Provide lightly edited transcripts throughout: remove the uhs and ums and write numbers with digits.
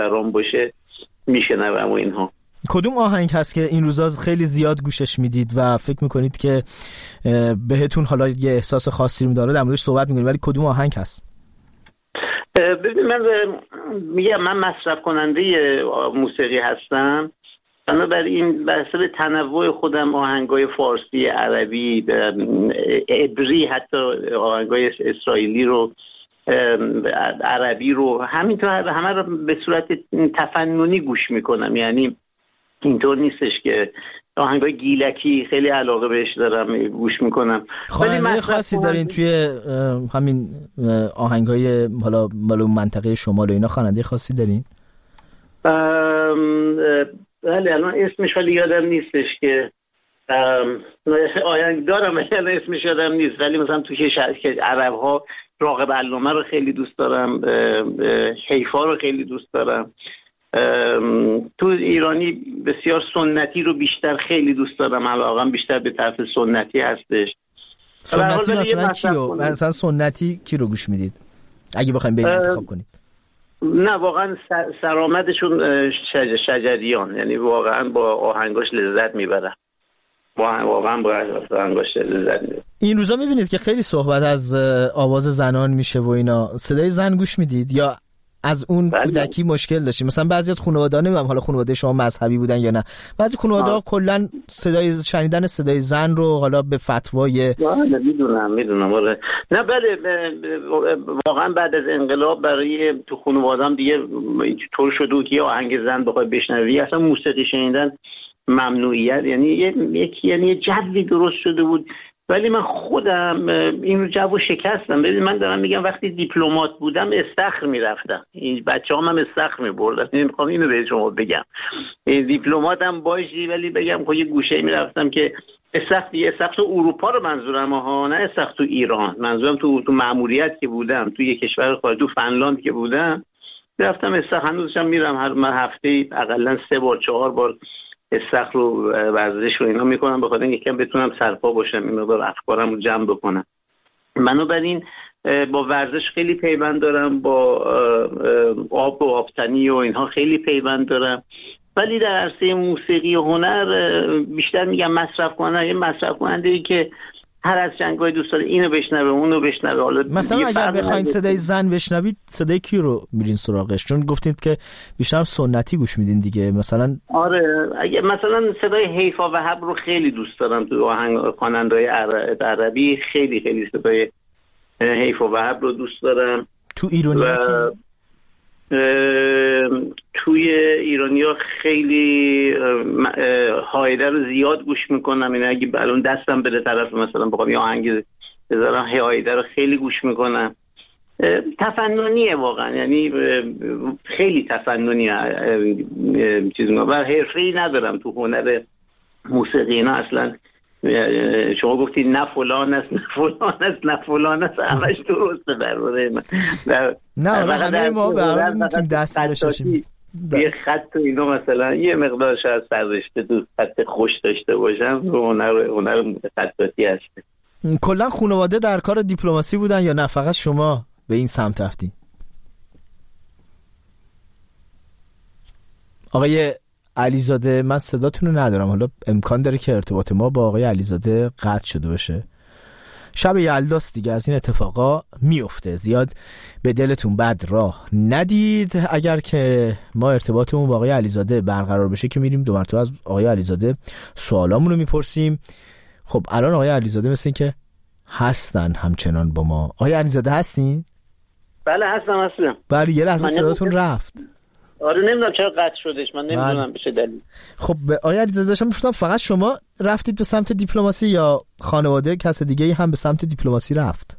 برام باشه میشنوم و اینها. کدوم آهنگ هست که این روزا خیلی زیاد گوشش میدید و فکر میکنید که بهتون حالا یه احساس خاصی رو داره، در موردش صحبت میکنید، ولی کدوم آهنگ هست؟ ببین من مصرف کننده موسیقی هستم، بنابراین به حسب تنوع خودم آهنگای فارسی، عربی، عبری، حتی آهنگای اسرائیلی رو، عربی رو، همینطور همه رو به صورت تفننی گوش میکنم. یعنی اینطور نیستش که آهنگای گیلکی خیلی علاقه بهش دارم گوش میکنم. خواننده خاصی دارین توی همین آهنگای حالا مال منطقه شمال و اینا، خواننده خاصی دارین؟ بله الان اسمش ولی یادم نیستش که آهنگ دارم ولی الان اسمش یادم نیست. ولی مثلا توی که عرب ها راغب علامه رو خیلی دوست دارم، حیفا رو خیلی دوست دارم. تو ایرانی بسیار سنتی رو بیشتر خیلی دوست دارم، علاقم بیشتر به طرف سنتی هستش. سنتی مثلا کیو؟ مثلا سنتی کی رو گوش میدید اگه بخوایم بریم انتخاب کنید؟ نه واقعا سرآمدشون شجریان، یعنی واقعا با آهنگاش لذت میبرم، واقعا با آهنگاش لذت میبرم. این روزا میبینید که خیلی صحبت از آواز زنان میشه و اینا، صدای زن گوش میدید یا از اون کودکی مشکل داشتیم؟ مثلا بعضی از خانواده‌ها، نمیدونم حالا خانواده شما مذهبی بودن یا نه، بعضی خانواده‌ها کلا شنیدن صدای زن رو حالا به فتوای میدونم آره. نه بله واقعا بعد از انقلاب برای تو خانواده‌ام دیگه طور شده که آهنگ زن بخوای بشنوی اصلا موسیقی شنیدن ممنوعیت، یعنی یه جوی درست شده بود. ولی من خودم این جو شکستم. ببین من دارم میگم وقتی دیپلمات بودم استخر میرفتم، این بچه‌هام هم استخر میبردن. نمیخوام اینو به شما بگم دیپلماتم باشی، ولی بگم خب یه گوشه میرفتم که استخر تو اروپا رو منظورم ها، نه استخر تو ایران. منظورم تو مأموریت که بودم تو یه کشور خارجی، تو فنلاند که بودم رفتم استخر. هنوزم میرم هر هفته حداقل 3 بار 4 بار استخر رو ورزش رو اینا میکنم، بخاطر اینکه یکم بتونم سرپا باشم، این مقدار افکارم رو جمع بکنم. بنابراین با ورزش خیلی پیوند دارم، با آب و آبتنی و اینها خیلی پیوند دارم. ولی در عرصه موسیقی و هنر بیشتر میگم مصرف کننده‌ای که هر از جنگای دوست داره اینو بشنوه اونو بشنوه. حالا مثلا اگر بخواید صدای زن بشنوید صدای کی رو میرین سراغش؟ چون گفتید که بیشتر سنتی گوش میدین دیگه. مثلا آره اگه مثلا صدای حیفا و وهب رو خیلی دوست دارم، تو آهنگ خواننده‌های عربی خیلی صدای حیفا و وهب رو دوست دارم. تو ایرانی توی ایرانیا خیلی هایده رو زیاد گوش میکنم. این اگه الان دستم بده طرف مثلا بخوام یه آهنگ بذارم هایده رو خیلی گوش میکنم. تفننیه واقعا، یعنی خیلی تفننیه و حرفه‌ای ندارم تو هنر موسیقی اینا اصلا. شما گفتید نه فلان است همش درسته درباره من. نه همه ما به هر حال میتونیم دست داشته باشیم. یه خط تو اینا مثلا یه مقدار شاید سررشته تو خط خوش داشته باشم، هنر خطاطی هست. کلا خانواده در کار دیپلماسی بودن یا نه فقط شما به این سمت رفتین؟ آقای علیزاده من صداتون رو ندارم، حالا امکان داره که ارتباط ما با آقای علیزاده قطع شده باشه. شب یلداست دیگه، از این اتفاقا میفته، زیاد به دلتون بد راه ندید. اگر که ما ارتباطمون با آقای علیزاده برقرار بشه که میریم دو مرتبه از آقای علیزاده سوالامون رو میپرسیم. خب الان آقای علیزاده مثل این که هستن همچنان با ما. آقای علیزاده هستین؟ بله هستم. بله یه لحظه صداتون رفت. آره نمیدونم چرا قطع شدش، من نمیدونم بشه دلیل. خب به آقای علیزاده داشتم میپرسیدم فقط شما رفتید به سمت دیپلماسی یا خانواده کس دیگه هم به سمت دیپلماسی رفت؟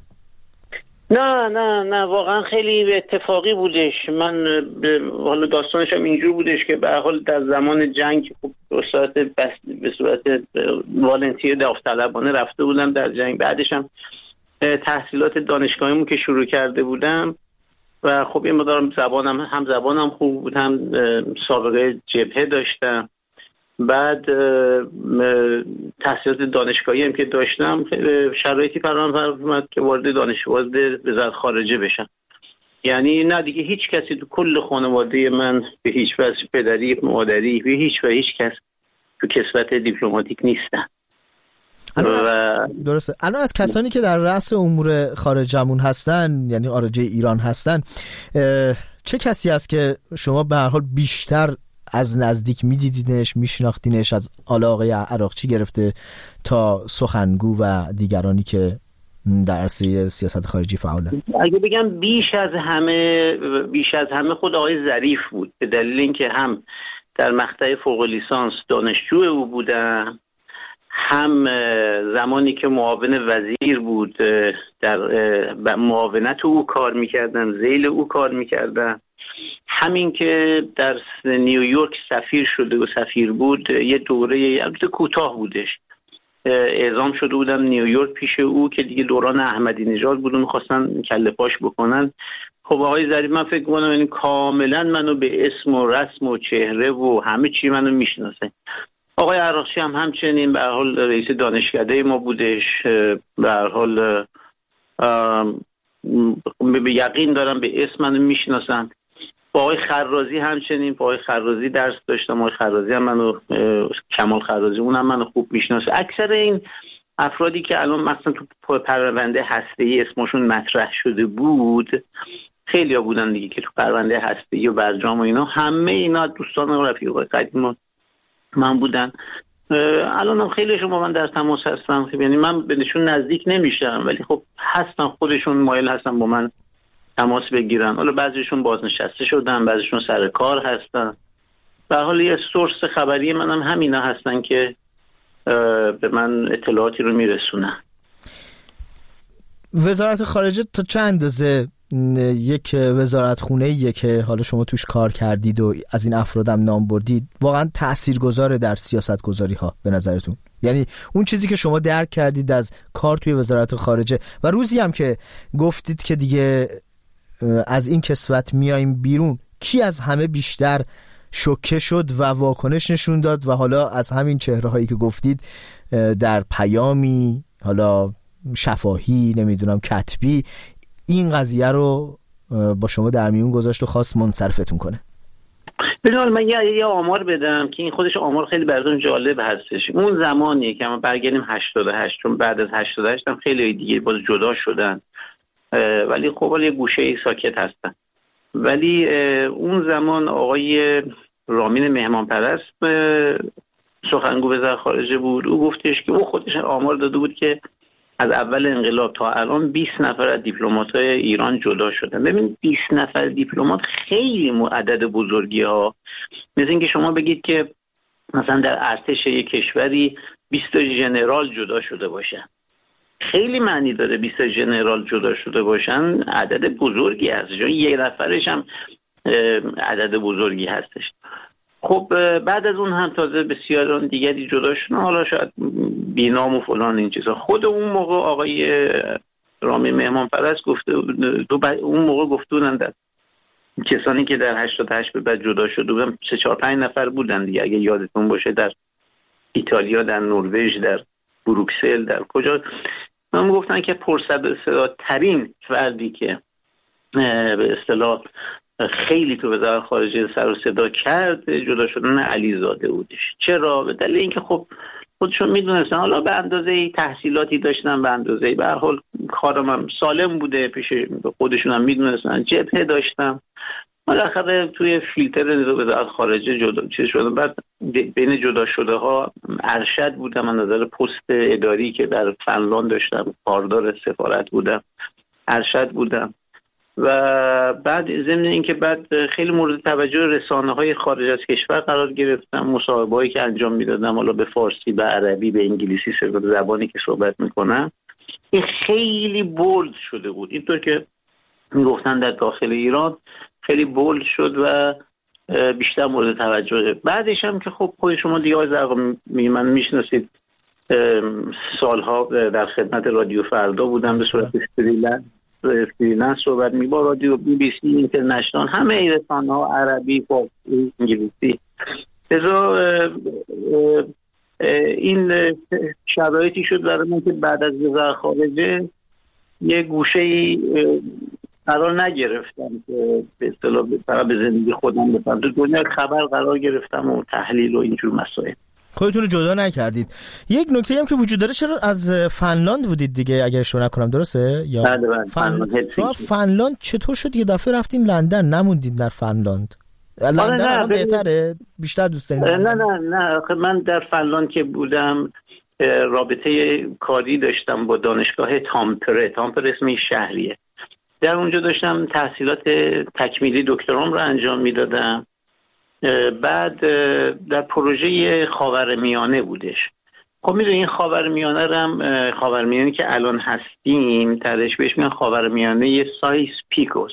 نه واقعا خیلی اتفاقی بودش. من حالا داستانش هم اینجور بودش که به هر حال در زمان جنگ به صورت والنتیر داوطلبانه رفته بودم در جنگ. بعدش هم تحصیلات دانشگاهیمو که شروع کرده بودم و خب این مدارم زبانم خوب بود، هم سابقه جبهه داشتم. بعد تحصیلات دانشگاهی هم که داشتم شرایطی فراهم اومد که وارد وزارت خارجه بشم یعنی نه دیگه هیچ کسی تو کل خانواده من به هیچ وجه، پدری مادری به هیچ کس تو کسوت دیپلماتیک نیستن. درسته. الان از کسانی که در رأس امور خارجمون هستن، یعنی خارجه ایران هستن، چه کسی هست که شما به هر حال بیشتر از نزدیک میدیدینش، میشناختینش، از آقای عراقچی گرفته تا سخنگو و دیگرانی که در عرصه سیاست خارجی فعالن؟ اگه بگم بیش از همه خود آقای ظریف بود، به دلیل اینکه هم در مقطع فوق لیسانس دانشجو او بودم، هم زمانی که معاون وزیر بود در معاونت او کار میکردن، ذیل او کار میکردن، همین که در نیویورک سفیر شده و سفیر بود، یه دوره البته کوتاه بودش، اعزام شده بودم نیویورک پیش او که دیگه دوران احمدی نژاد بود و میخواستن کله پاش بکنن. خب آقای ظریف من فکر کنم یعنی کاملا منو به اسم و رسم و چهره و همه چی منو میشناسه. آقای عراقچی هم همچنین، به هر حال رئیس دانشکده ما بودش، به هر حال به یقین دارم به اسم منو میشناسن. با آقای خرازی همچنین، با آقای خرازی درس داشتم، آقای خرازی هم منو، کمال خرازی اونم منو خوب میشناسه. اکثر این افرادی که الان مثلا تو پرونده هسته‌ای اسمشون مطرح شده بود، خیلی ها بودن دیگه که تو پرونده هسته‌ای و برجام و اینا، همه اینا دوستان و رفیقای قدیم من بودن. الان هم خیلی شما من در تماس هستم، یعنی من بهشون نزدیک نمیشم ولی خب هستن، خودشون مایل هستن با من تماس بگیرن. حالا بعضیشون بازنشسته شدن، بعضیشون سر کار هستن. به حال یه سورس خبری منم همینا هستن که به من اطلاعاتی رو میرسونن. وزارت خارجه تا چه اندازه یک وزارت خونه‌ایه که حالا شما توش کار کردید و از این افرادم نام بردید، واقعا تاثیرگذاره در سیاست گذاری ها به نظرتون؟ یعنی اون چیزی که شما درک کردید از کار توی وزارت خارجه و روزی هم که گفتید که دیگه از این کسوت میایم بیرون، کی از همه بیشتر شوکه شد و واکنش نشون داد و حالا از همین چهره هایی که گفتید در پیامی، حالا شفاهی، نمیدونم کتبی، این قضیه رو با شما در میون گذاشت و خواست منصرفتون کنه؟ ببینید من یه آمار بدم که این خودش آمار خیلی براتون جالب هستش. اون زمانیه که ما برگردیم 88، چون بعد از 88 هم خیلی دیگه باز جدا شدن ولی خب یه گوشه ای ساکت هستن. ولی اون زمان آقای رامین مهمانپرست سخنگو وزارت خارجه بود، او گفتش که او خودش آمار داده بود که از اول انقلاب تا الان 20 نفر از دیپلمات‌های ایران جدا شدن. ببین 20 نفر دیپلمات خیلی عدد بزرگی ها. مثل اینکه شما بگید که مثلا در ارتش یک کشوری 20 ژنرال جدا شده باشن. خیلی معنی داره 20 ژنرال جدا شده باشن، عدد بزرگی هست، چون یک نفرش هم عدد بزرگی هستش. خب بعد از اون هم تازه بسیاران دیگری جدا شدن، حالا شاید بینام و فلان این چیزا. خود اون موقع آقای رامین مهمانپرست گفته، اون موقع گفته بودن در کسانی که در 88 به بعد جدا شده بودن 3-4-5 نفر بودن دیگه، اگه یادتون باشه، در ایتالیا، در نروژ، در بروکسل، در کجا من گفتن که پرصداترین فردی که به اصطلاح خیلی تو وزارت خارجه سر و صدا کرد جدا شدن علیزاده بودش. چرا؟ به دلیل اینکه خب خودشون میدونستن، حالا به اندازه تحصیلاتی داشتن، به اندازه به هر حال کارم هم سالم بوده، پیش خودشون هم میدونستن، جبهه داشتم، بالاخره توی فیلتر وزارت خارجه جدا چیز شدن. بعد بین جدا شده ها ارشد بودم، از نظر پست اداری که در فنلاند داشتم، کاردار سفارت بودم، ارشد بودم. و بعد ضمن اینکه بعد خیلی مورد توجه رسانه‌های خارج از کشور قرار گرفتم، مصاحبه‌هایی که انجام میدادم، حالا به فارسی، به عربی، به انگلیسی، زبانی که صحبت میکنم، این خیلی بولد شده بود. اینطور که میگفتن در داخل ایران خیلی بولد شد و بیشتر مورد توجه. بعدش هم که خب خود شما دیگه من میشناسید، سالها در خدمت رادیو فردا بودم، به صورت فریلنس صحبت با رادیو BBC اینترنشنال، همه رسانه‌ها عربی، فارسی، انگلیسی. لذا این شرایطی شد برای من که بعد از وزارت خارجه یه گوشه‌ای قرار نگرفتم که به اصطلاح فقط به زندگی خودم بپردازم، تو دنیا خبر قرار گرفتم و تحلیل و اینجور مسائل. خودتون رو جدا نکردید. یک نکته هم که وجود داره، چرا از فنلاند بودید دیگه اگر اشتباه نکنم، درسته؟ یا شما فنلاند چطور شد یه دفعه رفتین لندن نموندید در فنلاند؟ لندن بهتره؟ بیشتر دوست دارید؟ نه من در فنلاند که بودم رابطه کاری داشتم با دانشگاه تامپره اسم شهریه، در اونجا داشتم تحصیلات تکمیلی دکترام رو انجام میدادم. بعد در پروژه خاورمیانه بودش. خب میدونی این خاورمیانه که الان هستیم درش بهش میگن خاورمیانه سایس پیکو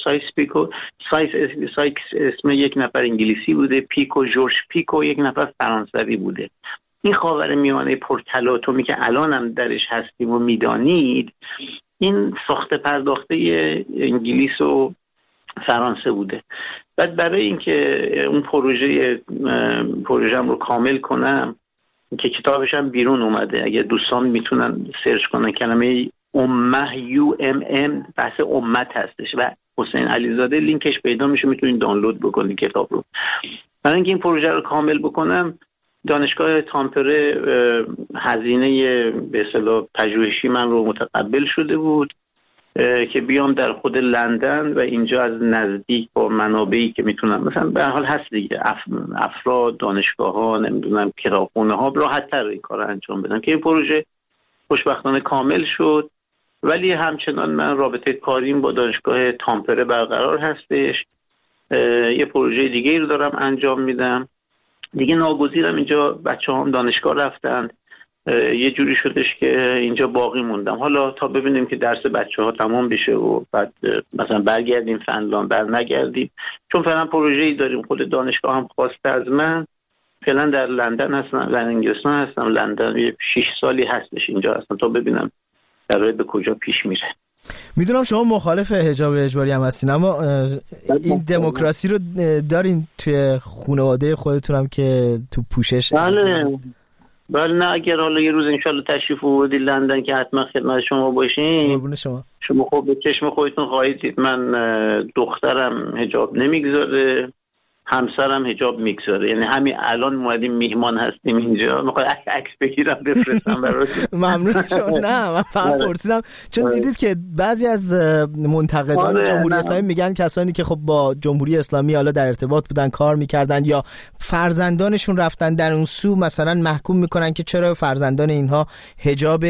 اسم یک نفر انگلیسی بوده، پیکو جورج پیکو یک نفر فرانسوی بوده. این خاورمیانه پرتلاطمی که الان هم درش هستیم و میدانید، این ساخته پرداخته انگلیس و فرانسه بوده. بعد برای اینکه اون پروژه‌ام رو کامل کنم که کتابش هم بیرون اومده، اگه دوستان میتونن سرچ کنن کلمه امه UMM بحث امت هستش و حسین علیزاده لینکش پیدا میشه، میتونید دانلود بکنید کتاب رو. برای اینکه این پروژه رو کامل بکنم دانشگاه تامپره هزینه به اصطلاح پژوهشی من رو متقبل شده بود که بیام در خود لندن و اینجا از نزدیک با منابعی که میتونم، مثلا به حال هست دیگه افراد، دانشگاه ها، نمیدونم کتابخونه ها، راحت تر این کار انجام بدم که این پروژه خوشبختانه کامل شد. ولی همچنان من رابطه کاریم با دانشگاه تامپره برقرار هستش. یه پروژه دیگه رو دارم انجام میدم دیگه. ناگزیرم اینجا بچه هم دانشگاه رفتن، یه جوری شدش که اینجا باقی موندم. حالا تا ببینیم که درس بچه ها تمام بشه و بعد مثلا برگردیم فنلاند، نگردیم، چون فعلا پروژه‌ای داریم. خود دانشگاه هم خواسته از من. فعلا در لندن هستم، در انگلستان هستم. لندن 6 سالی هستش اینجا هستم تا ببینم در به کجا پیش میره. میدونم شما مخالف حجاب اجباری هم هستین، اما این دموکراسی رو دارین توی خانواده خودتون هم که تو پوشش؟ بله نه، اگر حالا یه روز انشالله تشریف آوردی لندن که حتما خدمت شما باشین. قربون شما خب به چشم خودتون خواهید دید من دخترم حجاب نمیگذاره، همسرم حجاب میگذاره. یعنی همین الان اومدیم میهمان هستیم اینجا، میخوای عکس بگیرم بفرستم براتون؟ ممنون شما. نه من فقط پرسیدم چون دیدید که بعضی از منتقدان جمهوری اسلامی میگن کسانی که خب با جمهوری اسلامی حالا در ارتباط بودن، کار میکردن یا فرزندانشون رفتن در اون سو، مثلا محکوم میکنن که چرا فرزندان اینها حجاب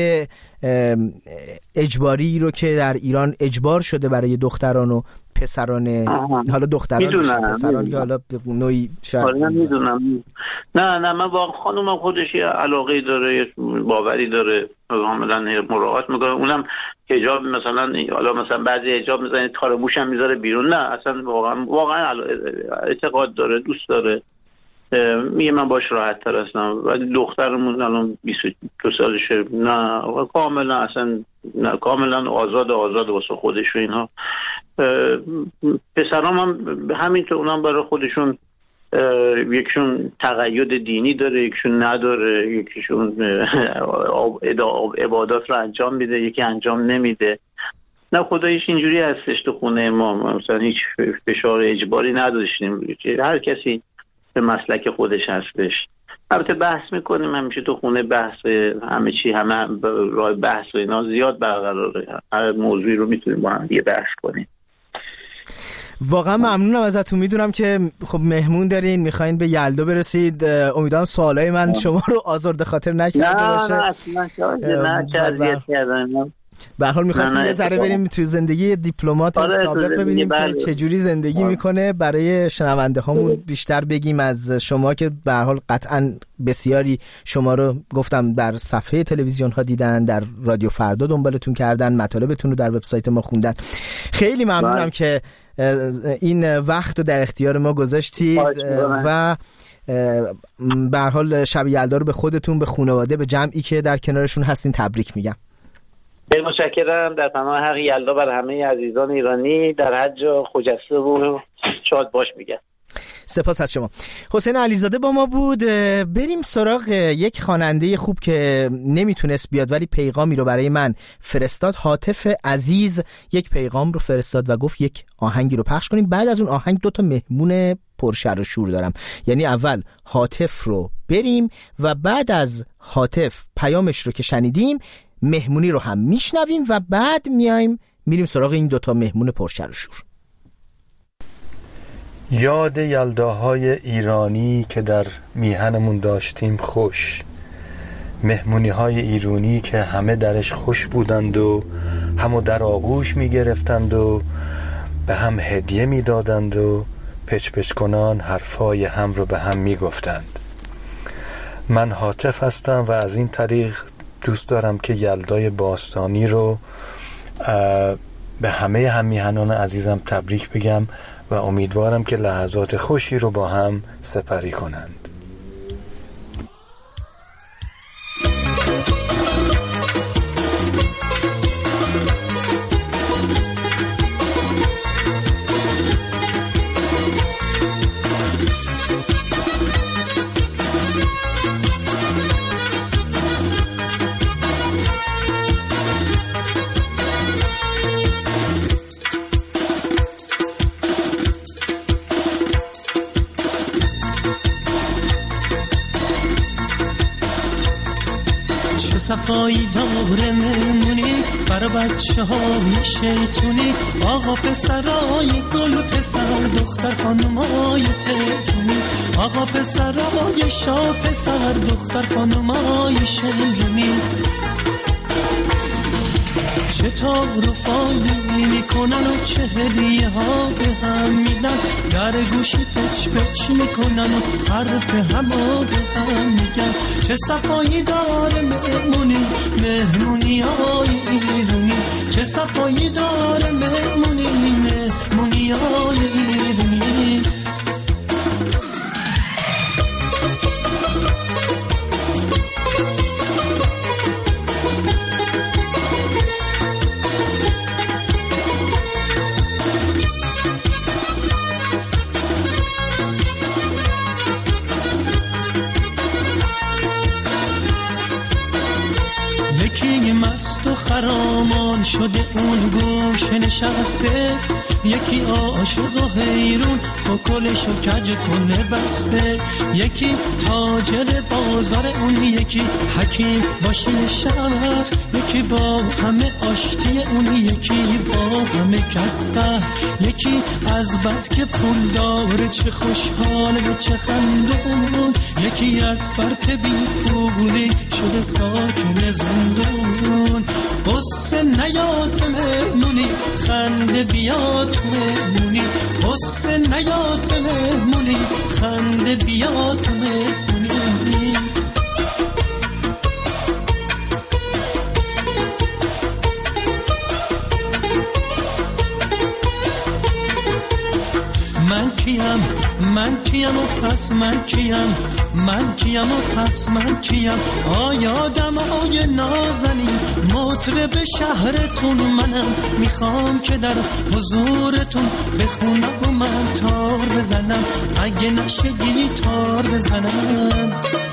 اجباری رو که در ایران اجبار شده برای دختران و پسران، حالا دختران پسران که حالا به نوعی شاید میدونم. نه من واقعا خانومم خودش یه علاقه داره، باوری داره، کاملا مراعات میکنه. اونم حجاب مثلا بعضی حجاب میزنه تار موش هم میذاره بیرون. نه اصلا واقعا اعتقاد داره، دوست داره. میگه من باش راحت تر هستم. ولی دخترمون الان 22 سالشه، نه کاملا آزاد واسه خودش و اینها. پسرام هم همینطور، اونم برای خودشون یکشون تقید دینی داره، یکشون نداره، یکیشون عبادات رو انجام میده، یکی انجام نمیده. نه خداییش اینجوری هستش تو خونه ما، مثلا هیچ فشار اجباری نداشتیم، هر کسی به مسلک خودش هستش. البته بحث میکنیم همیشه تو خونه، بحث همه راه بحث و اینا زیاد برقراره، هر موضوعی رو میتونیم با هم دیگه بحث کنیم. واقعا ممنونم ازتون. میدونم که خب مهمون دارین، میخواین به یلدا برسید. امیدوارم سوالای من شما رو آزرده خاطر نکرده باشه. نه اصلا به هر حال می‌خواستیم یه ذره بریم تو زندگی دیپلمات سابق ببینیم که چجوری زندگی میکنه، برای شنونده هامون بیشتر بگیم از شما که به هر حال قطعاً بسیاری شما رو گفتم در صفحه تلویزیون ها دیدن، در رادیو فردا دنبالتون کردن، مطالبتون رو در وبسایت ما خوندن. خیلی ممنونم که این وقت رو در اختیار ما گذاشتید و به هر حال شب یلدا رو به خودتون، به خانواده، به جمعی که در کنارشون هستین تبریک میگم. خیلی متشکرم. در پناه حق یلدا بر همه عزیزان ایرانی در هر جا خجسته و شاد باش میگم. سپاس از شما. حسین علیزاده با ما بود. بریم سراغ یک خواننده خوب که نمیتونست بیاد ولی پیغامی رو برای من فرستاد. هاتف عزیز یک پیغام رو فرستاد و گفت یک آهنگی رو پخش کنیم. بعد از اون آهنگ 2 مهمون پرشر و شور دارم، یعنی اول هاتف رو بریم و بعد از هاتف پیامش رو که شنیدیم مهمونی رو هم میشنویم و بعد میریم سراغ این 2 مهمون پرشر و شور. یاد یلداهای ایرانی که در میهنمون داشتیم خوش، مهمونی های ایرانی که همه درش خوش بودند و همو در آغوش میگرفتند و به هم هدیه میدادند و پچ پچ کنان حرفای هم رو به هم میگفتند. من هاتف هستم و از این طریق دوست دارم که یلدای باستانی رو به همه هم میهنان عزیزم تبریک بگم و امیدوارم که لحظات خوشی رو با هم سپری کنند. صفایی داره مهمونی برای بچه های شیطونی، آقا پسرای گل پسر دختر خانمای تهرونی، آقا پسرای شاه پسر دختر خانمای شمرونی، چه تار و فالی میکنن و چه هدیه ها به هم میدن، در گوشی پچ پچ میکنن و حرف همو به هم میگن. چه صفایی داره مهمونی های ایرونی، چه صفایی داره مهمونی های ایرونی. یکی مست و خرامان شده اون گوشه نشسته، یکی عاشق و حیرون فکلش و کج کنه بسته، یکی تاجر بازار اون، یکی حکیم باشین شهر، یکی با همه آشتی اون، یکی با همه کسبه، یکی از بس که پول داره چه خوشحاله و چه خندون، یکی از فرط بی پولی شده ساکن زندون. قصه نیاد به مهمونی خنده بیاد تو مهمونی، قصه نیاد به مهمونی خنده بیاد تو مهمونی. من کیم و پس من کیم، من کیم و پس من کیم، آیا آدمای نازنین مطرب شهرتون منم، میخوام که در حضورتون بخونم و من تار بزنم، اگه نشه گیتار بزنم.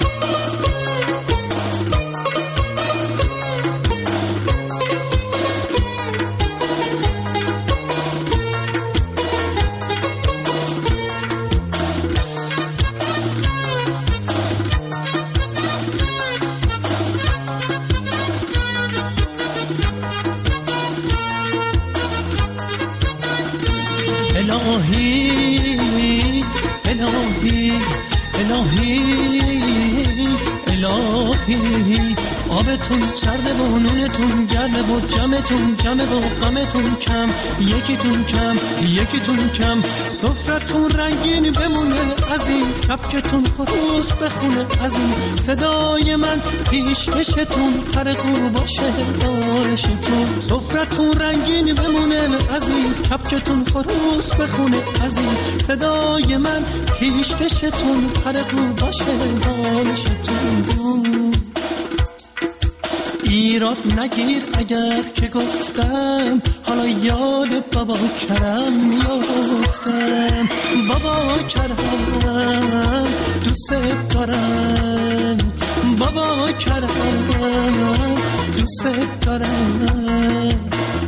آبتون چرده و نونتون گرمه و جمعتون جمعه و غمتون کم، یکیتون کم یکیتون کم، سفرتون رنگین بمونه عزیز، کپکتون خروس بخونه عزیز، صدای من پیشکشتون پرقو باشه دارشتون، سفرتون رنگین بمونه عزیز، کپکتون خروس بخونه عزیز، صدای من پیشکشتون پرقو باشه دارشتون. ایراد نگیر اگر که گفتم حالا یاد بابا کرم میافتم. بابا کرم دوست دارم، بابا کرم دوست دارم.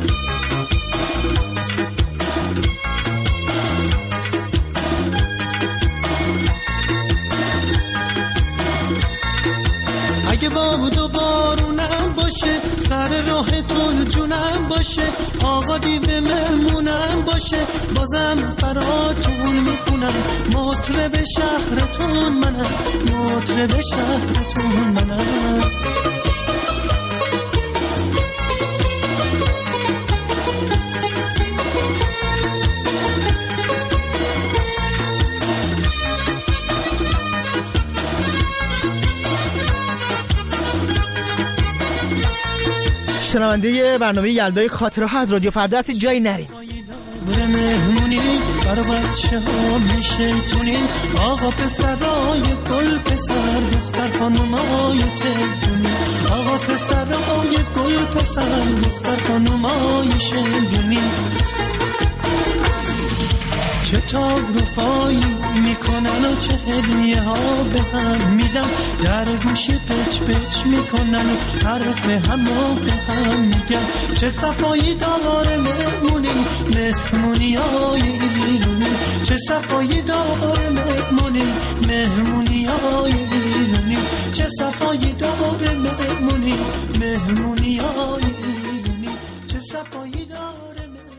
اگه باد و بارونم باشه، سر راهتون جونم باشه، آقا دیو مهمونم باشه، بازم براتون میخونم. مطرب شهرتون منم، مطرب شهرتون منم. شنونده برنامه یلدای خاطره ها از رادیو فردا هستی، جایی نرید. بره مهمونی برا بچه ها میشیطونی، آقا پسرای گل پسر، دختر خانومای تهدونی، آقا پسرای گل پسر، دختر خانومای شیطونی. چه تعارفایی میکنن و چه هدیه ها به هم میدن، در گوشی پچ پچ میکنن و حرف همو به هم میگن. چه صفایی داره مهمونی، مهمونی های ایرونی، چه صفایی داره مهمونی، مهمونی های ایرونی، چه صفایی داره مهمونی، مهمونی های ایرونی، چه صفایی داره.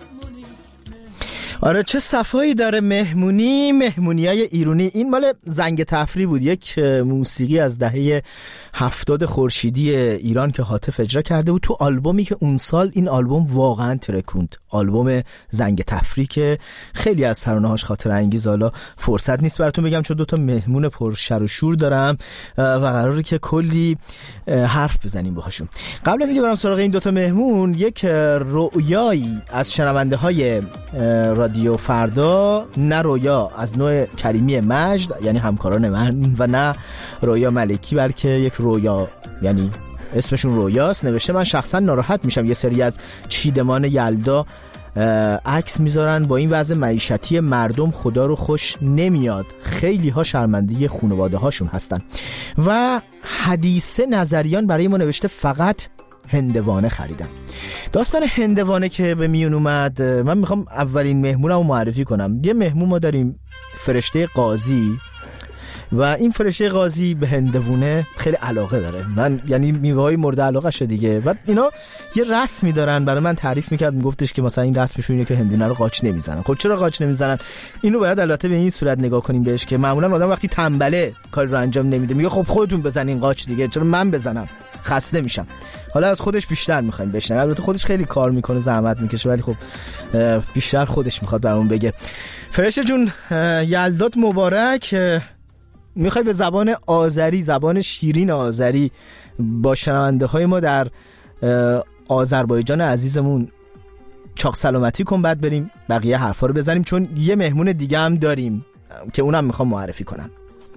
آره چه صفایی داره مهمونی، مهمونیای ایرونی. این مال زنگ تفریح بود، یک موسیقی از دهه 70 خورشیدی ایران که هاتف اجرا کرده بود تو آلبومی که اون سال این آلبوم واقعا ترکوند، آلبوم زنگ تفریح که خیلی از ترانه‌هاش خاطره انگیز. حالا فرصت نیست براتون بگم چون دوتا مهمون پر شر و شور دارم و قراره که کلی حرف بزنیم باهاشون. قبل از اینکه برم سراغ این دوتا مهمون، یک رویایی از شنونده های رادیو فردا، نه رویا از نوع کریمی مجد یعنی همکاران من و نه رویا ملکی، بلکه یک رویا یعنی اسمشون رویاست، نوشته من شخصا ناراحت میشم یه سری از چیدمان یلدا عکس میذارن با این وضع معیشتی مردم، خدا رو خوش نمیاد، خیلی ها شرمنده خانواده هاشون هستن. و حدیث نظریان برای ما نوشته فقط هندوانه خریدم. داستان هندوانه که به میون اومد، من میخوام اولین مهمونم رو معرفی کنم. یه مهمون ما داریم فرشته قاضی و این فرشته قاضی به هندوانه خیلی علاقه داره. من یعنی میوه‌های مورد علاقه شه دیگه. و اینا یه رسمی دارن، برای من تعریف میکرد، میگفتش که مثلا این رسمشون اینه که هندوانه رو قاچ نمیزنن. خب چرا قاچ نمیزنن؟ اینو باید البته به این صورت نگاه کنیم بهش که معمولا آدم وقتی تنبله کاری رو انجام نمیده میگه خب خودتون بزنین قاچ دیگه، چرا من بزنم؟ خسته میشم. حالا از خودش بیشتر میخوایم بشنویم. البته خودش خیلی کار میکنه، زحمت میکشه، ولی خب بیشتر خودش میخواد برامون بگه. فرشته جون یلدات مبارک. میخوای به زبان آذری، زبان شیرین آذری با شنونده های ما در آذربایجان عزیزمون چاق سلامتی کن، بعد بریم بقیه حرفا رو بزنیم چون یه مهمون دیگه هم داریم که اونم میخوام معرفی کنم.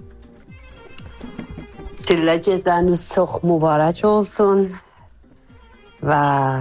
Tillegizleriniz çok mübarek olsun ve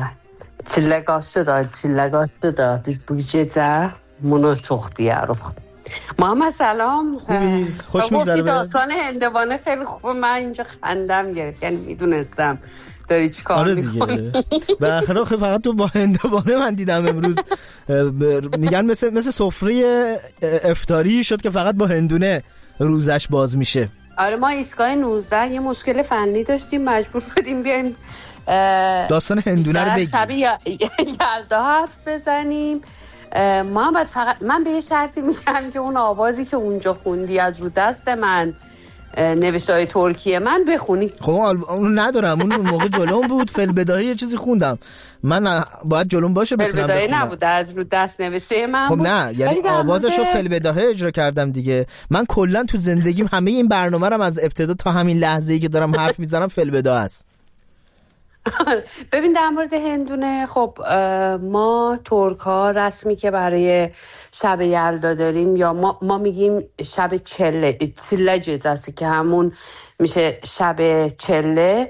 çille da biz bu gece bunu çok diyarım. محمد سلام. خوبی؟ خوش می‌گذره؟ داستان هندوانه خیلی خوبه، من اینجا خندم گرفت، یعنی میدونستم داری چی کار می‌کنی. به آخر فقط تو با هندوانه من دیدم امروز میگن مثل سفره افطاری شد که فقط با هندونه روزش باز میشه. آره ما ایستگاه 19 یه مشکل فنی داشتیم، مجبور شدیم بیایم داستان هندونه رو بگیم، شب یلدا حرف بزنیم. محمد فقط من به یه شرطی میگم که اون آوازی که اونجا خوندی از رو دست من نوشته‌های ترکیه من بخونی. خب اون ندارم، اون موقع جلوم بود، فلبداهی یه چیزی خوندم، من باید جلوم باشه بتونم بخونم. فلبداهی نبود، از رو دست نوشته من خب بود. نه یعنی آوازشو فلبداهی اجرا کردم دیگه. من کلا تو زندگیم همه این برنامه رم از ابتدا تا همین لحظه‌ای که دارم حرف میزنم فلبدا است. ببین در مورد هندونه، خب ما ترک ها رسمی که برای شب یلدا داریم یا ما میگیم شب چله که همون میشه شب چله.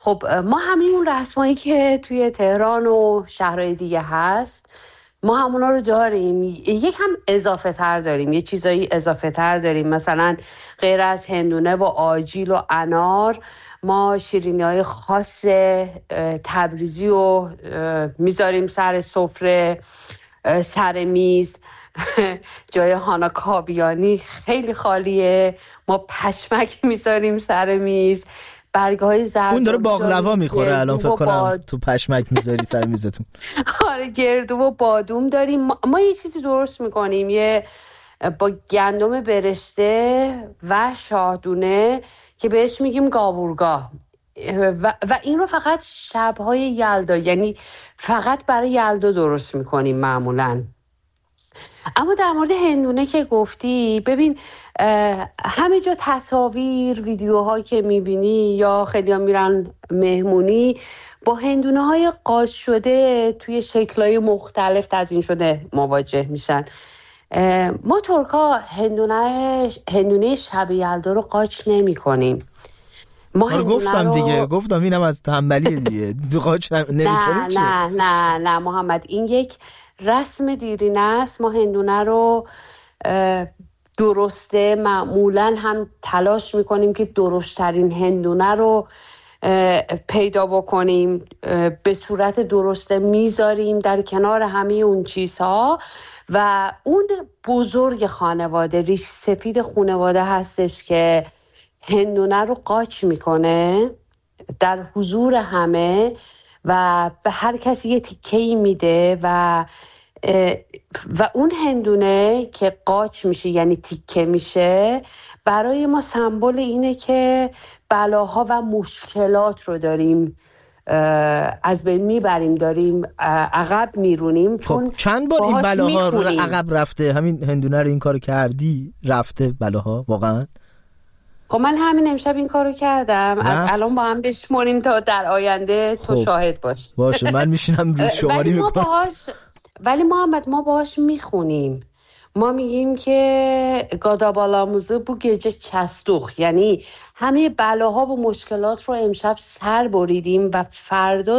خب ما همین اون رسمایی که توی تهران و شهرهای دیگه هست ما همونا رو داریم، یک هم اضافه تر داریم، یه چیزایی اضافه تر داریم. مثلا غیر از هندونه و آجیل و انار ما شیرینی‌های خاص تبریزی رو میذاریم سر سفره، سر میز. جای هانا کابیانی خیلی خالیه، ما پشمک میذاریم سر میز. برگ‌های زرد اون داره باقلوا میخوره الان فکر کنم تو پشمک میذاری سر میزتون. آره گردو و بادوم داریم. ما یه چیزی درست میکنیم، یه با گندم برشته و شاهدونه که بهش میگیم گاورگاه و این رو فقط شب‌های یلدا، یعنی فقط برای یلدا درست میکنیم معمولاً. اما در مورد هندونه که گفتی، ببین همه جا تصاویر ویدیوها که میبینی یا خیلی ها میرن مهمونی با هندونه های قاچ شده توی شکلهای مختلف تزیین شده مواجه میشن. ما ترکا هندونه شب یلدا رو قاچ نمی کنیم. ما گفتم اینم از تنبلی دیگه قاچ نمی کنیم. نه محمد، این یک رسم دیرینه است. ما هندونه رو درسته معمولا هم تلاش میکنیم که درشترین هندونه رو پیدا بکنیم، به صورت درسته میذاریم در کنار همه اون چیزها و اون بزرگ خانواده، ریش سفید خانواده هستش که هندونه رو قاچ میکنه در حضور همه و به هر کسی یه تیکه‌ای میده و اون هندونه که قاچ میشه یعنی تیکه میشه برای ما سمبل اینه که بلاها و مشکلات رو داریم از بین میبریم، داریم عقب میرونیم. چون چند بار این بلاها رو عقب رفته؟ همین هندونه رو این کارو کردی رفته بلاها واقعا؟ خب من همین امشب این کارو کردم، الان با هم بشماریم تا در آینده تو شاهد باش. باشه من میشینم روز شماری میکنم. ولی محمد ما باهاش میخونیم، ما میگیم که گادابالاموزه بو گجه چستوخ، یعنی همه بلاها و مشکلات رو امشب سر بریدیم و فردا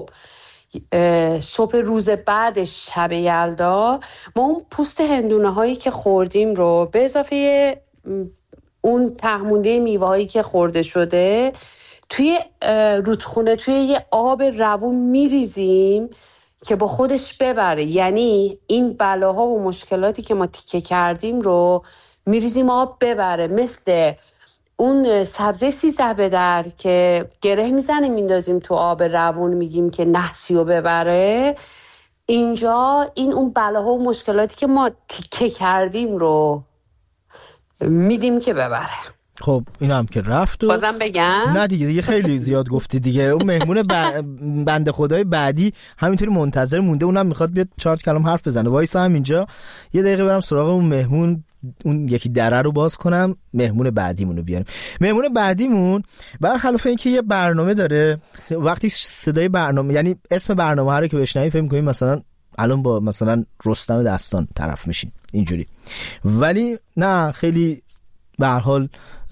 صبح روز بعدش شب یلدا ما اون پوست هندونه هایی که خوردیم رو به اضافه اون تهمونده میوه هایی که خورده شده توی رودخونه توی یه آب روون میریزیم که با خودش ببره. یعنی این بلاها و مشکلاتی که ما تیکه کردیم رو میریزیم آب ببره، مثل اون سبزه 13 بدر که گره میزنیم میندازیم تو آب روون میگیم که نحسیو ببره. اینجا این اون بلاها و مشکلاتی که ما تیکه کردیم رو میدیم که ببره. خب این هم که رفت و بازم بگم؟ نه دیگه خیلی زیاد گفتی دیگه. اون مهمون بنده خدای بعدی همینطوری منتظر مونده، اونم میخواد بیاد 4 کلام حرف بزنه. وایسا همینجا یه دقیقه برم سراغ اون مهمون، اون یکی دره رو باز کنم، مهمون بعدیمون رو بیاریم. مهمون بعدیمون برخلاف اینکه یه برنامه داره، وقتی صدای برنامه یعنی اسم برنامه رو که بشنوی فکر می‌کنی مثلا الان با مثلا رستم دستان طرف میشین اینجوری، ولی نه، خیلی به هر حال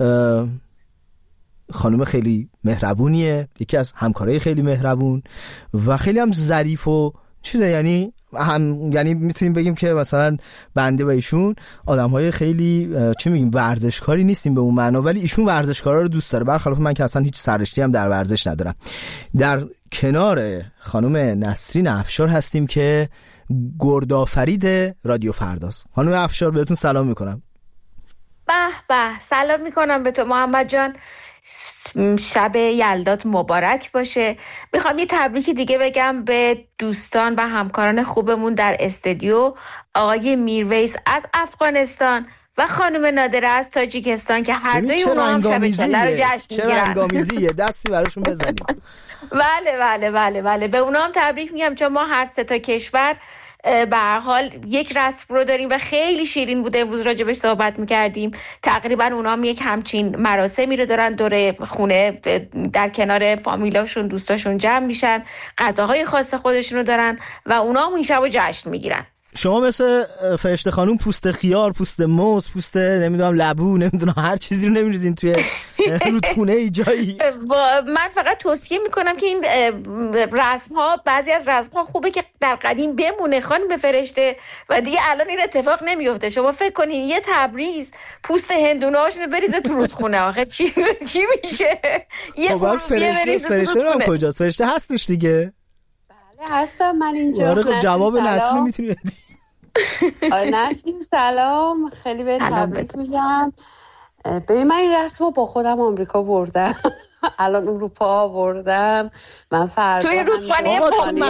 خانم خیلی مهربونیه، یکی از همکارای خیلی مهربون و خیلی هم ظریف و چیزه. یعنی میتونیم بگیم که مثلا بنده و ایشون آدم‌های خیلی چی میگیم ورزشکاری نیستیم به اون معنا، ولی ایشون ورزشکارا رو دوست داره، برخلاف من که اصلا هیچ سررشته‌ای هم در ورزش ندارم. در کنار خانم نسرین افشار هستیم که گردآفرید رادیو فرداست. خانم افشار بهتون سلام میکنم. به سلام میکنم به تو محمد جان، شب یلدات مبارک باشه. میخوام یه تبریک دیگه بگم به دوستان و همکاران خوبمون در استودیو، آقای میرویس از افغانستان و خانم نادره از تاجیکستان که هر دوی اونها هم شب چله رو جشن میگیرن. چه رنگامیزیه، دستی براشون بزنیم. بله به اونها هم تبریک میگم، چون ما هر 3 تا کشور به هر حال یک رسم رو داریم و خیلی شیرین بوده. امروز راجبش صحبت میکردیم، تقریبا اونا هم یک همچین مراسمی رو دارن، دور خونه در کنار فامیلاشون دوستاشون جمع میشن، غذاهای خاص خودشون رو دارن و اونا هم این شب رو جشن میگیرن. شما مثل فرشته خانوم پوست خیار، پوست موز، پوست نمیدونم لبو، نمیدونم هر چیزی رو نمیریزین توی رودخونه ای جایی. من فقط توصیه میکنم که این رسم ها، بعضی از رسم ها خوبه که در قدیم بمونه خانم فرشته و دیگه الان این اتفاق نمیفته. شما فکر کنین یه تبریز پوست هندونه‌هاشونو بریزه تو رودخونه، آخه چی میشه؟ یه فرشته رو هم کجاست؟ فرشته هستش دیگه. بله هستم من اینجا. آره جواب نسلی میتونی بدی. آره نسلی سلام، خیلی به تبریک میگم. ببین من این رسمو با خودم آمریکا بردم، الان اروپا بردم. من فردا توی رودخانه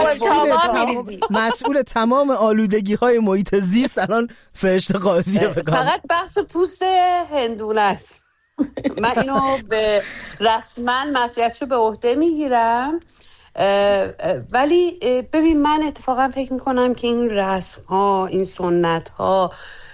مسئول تمام آلودگی های محیط زیست الان فرشته قاضیه. فقط بخش پوست هندونه است. من اینو به رسما مسئولیتشو به عهده میگیرم. ولی ببین من اتفاقا فکر میکنم که این رسم ها، این سنت ها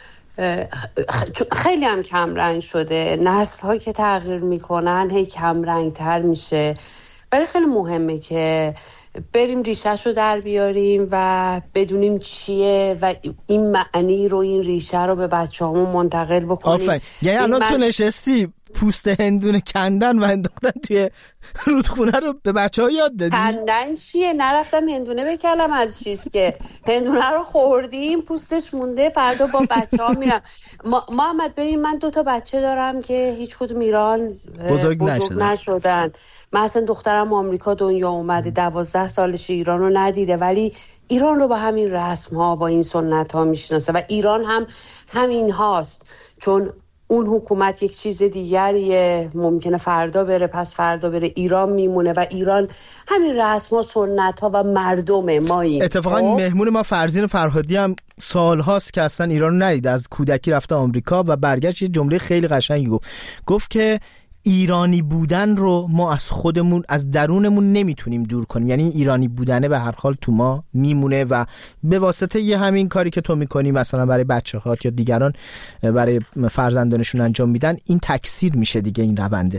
خیلی هم کم رنگ شده. نسل ها که تغییر میکنن هی کم رنگ تر میشه، ولی خیلی مهمه که بریم ریشه‌شو در بیاریم و بدونیم چیه و این معنی رو، این ریشه رو به بچه‌هامون منتقل بکنیم. آفرین. یعنی الان تو نشستی پوست هندونه کندن و انداختن توی رودخونه رو به بچه‌ها یاد دادی؟ کندن چیه؟ نرفتم هندونه بکلم از چیز که هندونه رو خوردیم پوستش مونده، فردا با بچه‌ها میرم. محمد ببین من 2 بچه دارم که هیچ کدوم ایران بزرگ نشدن. من اصلا دخترم آمریکا دنیا اومده، 12 سالش ایران رو ندیده، ولی ایران رو با همین رسم ها، با این سنت ها میشناسه و ایران هم همین هاست. چون اون حکومت یک چیز دیگریه، ممکنه فردا بره، پس فردا بره، ایران میمونه و ایران همین رسم ها، سنت ها و مردم ماییم. اتفاقا مهمون ما فرزین فرهادی هم سال هاست که اصلا ایران رو ندید، از کودکی رفته آمریکا و برگشت یه جمله خیلی قشنگی گفت که ایرانی بودن رو ما از خودمون، از درونمون نمیتونیم دور کنیم. یعنی ایرانی بودنه به هر حال تو ما میمونه و به واسطه یه همین کاری که تو میکنی مثلا برای بچه‌هات یا دیگران برای فرزندانشون انجام میدن، این تکثیر میشه دیگه این رونده.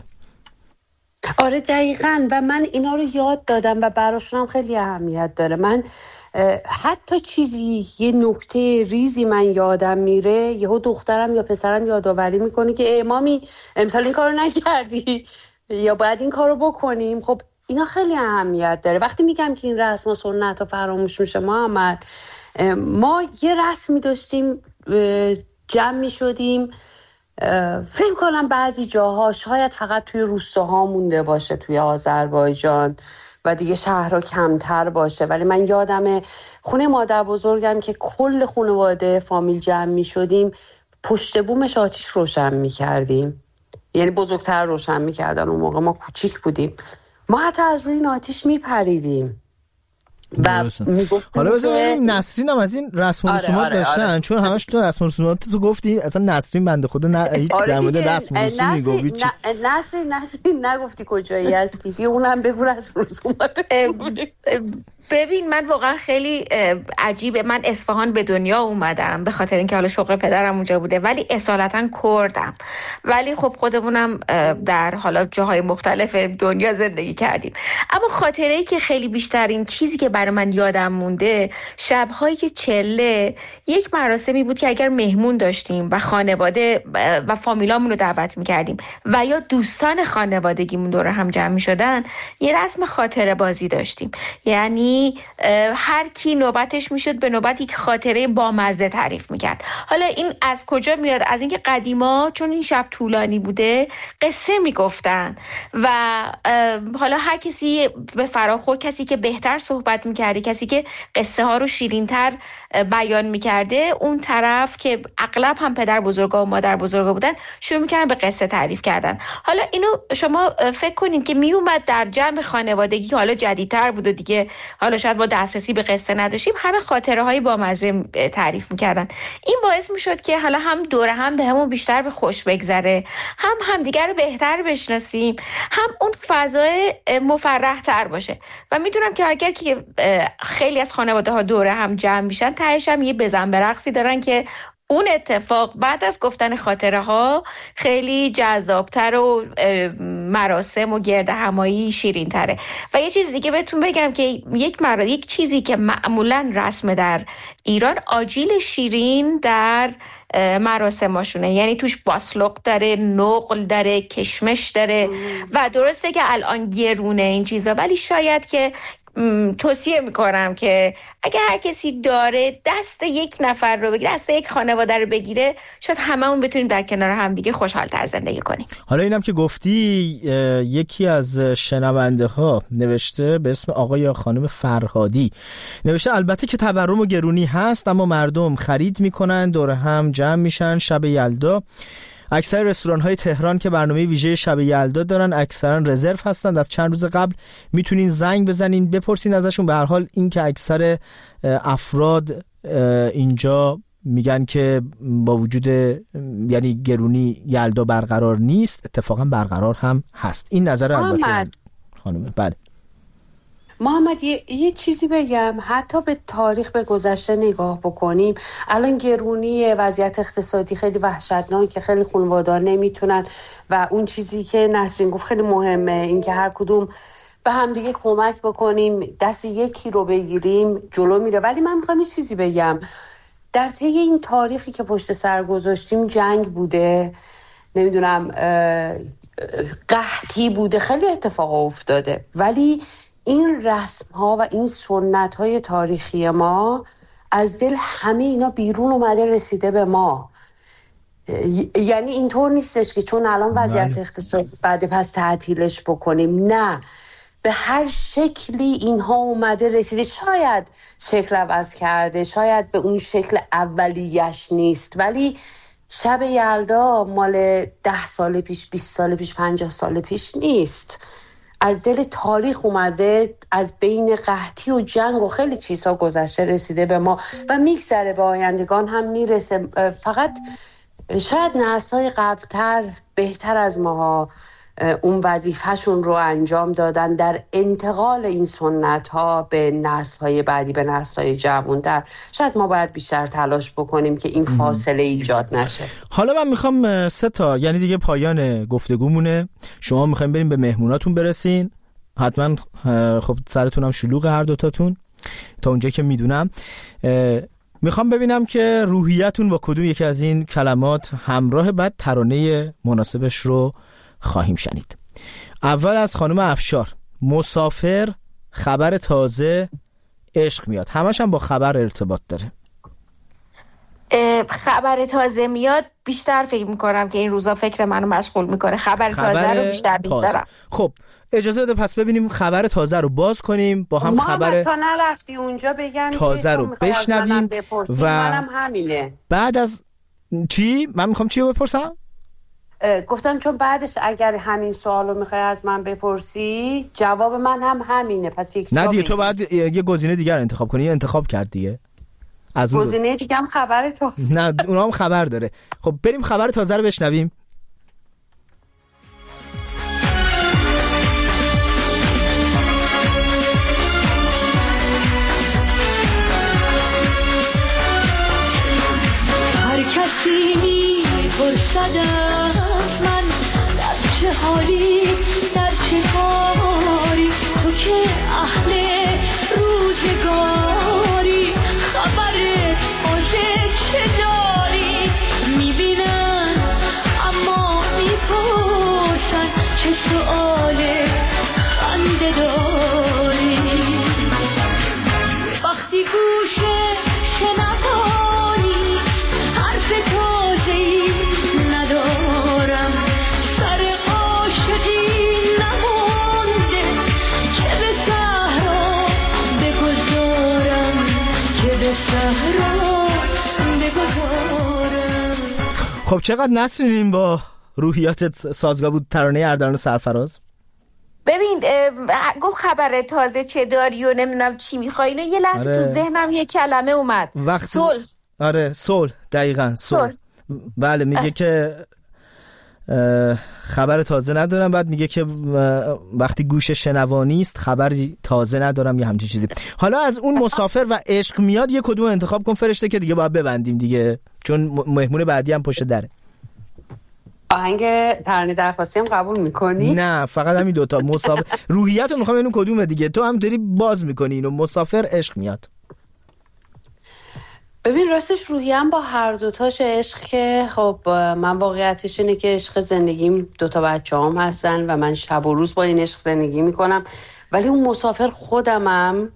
آره دقیقاً. و من اینا رو یاد دادم و براشون هم خیلی اهمیت داره. من حتی چیزی، یه نکته ریزی من یادم میره، یهو دخترم یا پسرم یادآوری میکنه که مامی امسال این کارو نکردی یا باید این کارو بکنیم. خب اینا خیلی اهمیت داره. وقتی میگم که این رسم و سنت ها فراموش میشه محمد، ما یه رسمی داشتیم، جمع میشدیم، فکر کنم بعضی جاها شاید فقط توی روستاها مونده باشه، توی آذربایجان و دیگه شهرها کمتر باشه، ولی من یادمه خونه مادر بزرگم که کل خانواده فامیل جمع می شدیم، پشت بومش آتیش روشن می کردیم. یعنی بزرگتر روشن می کردن، اون موقع ما کوچیک بودیم، ما حتی از روی این آتیش می پریدیم. حالا بذاریم نسرین هم از این رسم و رسومات داشتن. چون همش تو رسم و رسومات تو گفتی، اصلا نسرین بنده خدا هیچ در مورد رسم و رسوم میگوی. نسرین نگفتی کجایی هستی، بیا اونم بگو رسم و رسومات. ببین من واقعا خیلی عجیبه، من اصفهان به دنیا اومدم به خاطر اینکه حالا شغل پدرم اونجا بوده، ولی اصالتا کردم، ولی خب خودمونم در حالا جاهای مختلف دنیا زندگی کردیم. اما خاطره‌ای که خیلی بیشتر، این چیزی که برای من یادم مونده، شب‌هایی که چله یک مراسمی بود که اگر مهمون داشتیم و خانواده و فامیلامون رو دعوت می‌کردیم و یا دوستان خانوادگیمون دور هم جمع می‌شدن، یه رسم خاطره بازی داشتیم. یعنی هر کی نوبتش میشد به نوبت یک خاطره بامزه تعریف میکرد. حالا این از کجا میاد؟ از اینکه قدیما چون این شب طولانی بوده قصه میگفتن و حالا هر کسی به فراخور، کسی که بهتر صحبت میکرده، کسی که قصه ها رو شیرین‌تر بیان میکرده، اون طرف که اغلب هم پدر بزرگا و مادر بزرگا بودن شروع میکردن به قصه تعریف کردن. حالا اینو شما فکر کنین که میومد در جمع خانوادگی که حالا جدیدتر بود و دیگه حالا شاید با دسترسی به قصه نداشتیم، همه خاطره های بامزه تعریف میکردن. این باعث میشد که حالا هم دوره هم به همون بیشتر به خوش بگذره، هم همدیگر رو بهتر بشناسیم، هم اون فضای مفرح تر باشه. و میدونم که اگر که خیلی از خانواده ها دوره هم جمع میشن، تهش هم یه بزن برقصی دارن که اون اتفاق بعد از گفتن خاطره ها خیلی جذابتر و مراسم و گرد همایی شیرین تره. و یه چیز دیگه بهتون بگم که یک چیزی که معمولا رسم در ایران، آجیل شیرین در مراسماشونه، یعنی توش باسلق داره، نقل داره، کشمش داره و درسته که الان گرونه این چیزا، ولی شاید که توصیه میکنم که اگه هر کسی داره دست یک نفر رو بگیره، دست یک خانواده رو بگیره، شاید هممون بتونیم در کنار هم دیگه خوشحال‌تر زندگی کنیم. حالا اینم که گفتی، یکی از شنونده ها نوشته به اسم آقای یا خانم فرهادی، نوشته البته که تورم و گرونی هست، اما مردم خرید میکنن، دور هم جمع میشن شب یلدا. اکثر رستوران‌های تهران که برنامه ویژه شب یلدا دارن اکثرا رزرو هستند. از چند روز قبل میتونین زنگ بزنین بپرسین ازشون. به هر حال این که اکثر افراد اینجا میگن که با وجود یعنی گرونی یلدا برقرار نیست، اتفاقا برقرار هم هست. این نظر البته خانم. بله محمد، یه چیزی بگم، حتی به تاریخ، به گذشته نگاه بکنیم، الان گرونی، وضعیت اقتصادی خیلی وحشتناک که خیلی خانواده‌ها نمیتونن و اون چیزی که نسرین گفت خیلی مهمه، این که هر کدوم به هم دیگه کمک بکنیم، دست یکی رو بگیریم جلو میره. ولی من میخوام یه چیزی بگم، در طی این تاریخی که پشت سر گذاشتیم جنگ بوده، نمیدونم قحطی بوده، خیلی اتفاقا افتاده، ولی این رسم ها و این سنت های تاریخی ما از دل همه اینا بیرون اومده، رسیده به ما. یعنی اینطور نیستش که چون الان وضعیت اقتصادی بعد پس تعطیلش بکنیم، نه، به هر شکلی اینها اومده رسیده. شاید شکل عوض کرده، شاید به اون شکل اولیش نیست، ولی شب یلدا مال 10 سال پیش، 20 سال پیش، 50 سال پیش نیست، از دل تاریخ اومده، از بین قحطی و جنگ و خیلی چیزها گذشته رسیده به ما و میگذره، به آیندگان هم میرسه. فقط شاید نسل‌های قبل‌تر بهتر از ماها اون وظیفه‌شون رو انجام دادن در انتقال این سنت‌ها به نسل‌های بعدی، به نسل‌های جوان‌تر. شاید ما باید بیشتر تلاش بکنیم که این فاصله ایجاد نشه. حالا من میخوام 3 تا، یعنی دیگه پایان گفتگومونه، شما میخوایم بریم به مهموناتون برسین، حتما خب سرتونم شلوغ هر دوتاتون تا اونجا که میدونم. میخوام ببینم که روحیتون با کدوم یکی از این کلمات همراه، بعد ترانه مناسبش رو خواهیم شنید. اول از خانم افشار، مسافر، خبر تازه، عشق میاد. همش هم با خبر ارتباط داره. خبر تازه میاد بیشتر فکر میکنم که این روزا فکر منو مشغول میکنه. خبر تازه رو بیشتر دوست دارم. خب اجازه بده پس ببینیم خبر تازه رو باز کنیم با هم. خبر تا نرفتی اونجا بگم تازه رو بشنویم و منم همینه. بعد از چی؟ من میخوام چی رو بپرسم؟ گفتم چون بعدش اگر همین سوالو میخوای از من بپرسی، جواب من هم همینه. پس یک نه دیگه، تو باید یه گزینه دیگر انتخاب کنی. انتخاب کرد دیگه. از گزینه دیگه هم خبر تازه. نه اونها هم خبر داره. خب بریم خبر تازه رو بشنویم. هر کسی میپرسد از من در چه حالی، در چه کاری، تو که اهل روزگاری، خبر تازه چه داری؟ میبینن اما میپرسن چه سؤال خنده داری. وقتی گوشه شنوانی حرف تازه‌ای ندارم، سر عاشقی نمونده که به صحرا بگذارم، که به صحرا بگذارم. خب چقدر نسرین با روحیاتت سازگار بود ترانه اردلان سرفراز؟ ببین گفت خبر تازه چه داری و نمیدونم چی میخوای، اینو یه لحظه تو ذهنم یه کلمه اومد، صلح. آره صلح، دقیقاً صلح. بله میگه که خبر تازه ندارم، بعد میگه که وقتی گوش شنوانی است خبری تازه ندارم، یه همچین چیزی. حالا از اون مسافر و عشق میاد یه کدوم انتخاب کن فرشته، که دیگه باید ببندیم دیگه، چون مهمون بعدی هم پشت دره. آهنگ ترانه درخواستی هم قبول میکنی؟ نه فقط همین دوتا. مسافر روحیت رو میخوام ببینم کدومه دیگه. تو هم داری باز میکنی اینو. مسافر عشق میاد. ببین راستش روحیم با هر دوتاش عشق که خب من واقعیتش اینه که عشق زندگیم دوتا بچه‌هام هستن و من شب و روز با این عشق زندگی میکنم، ولی اون مسافر خودمم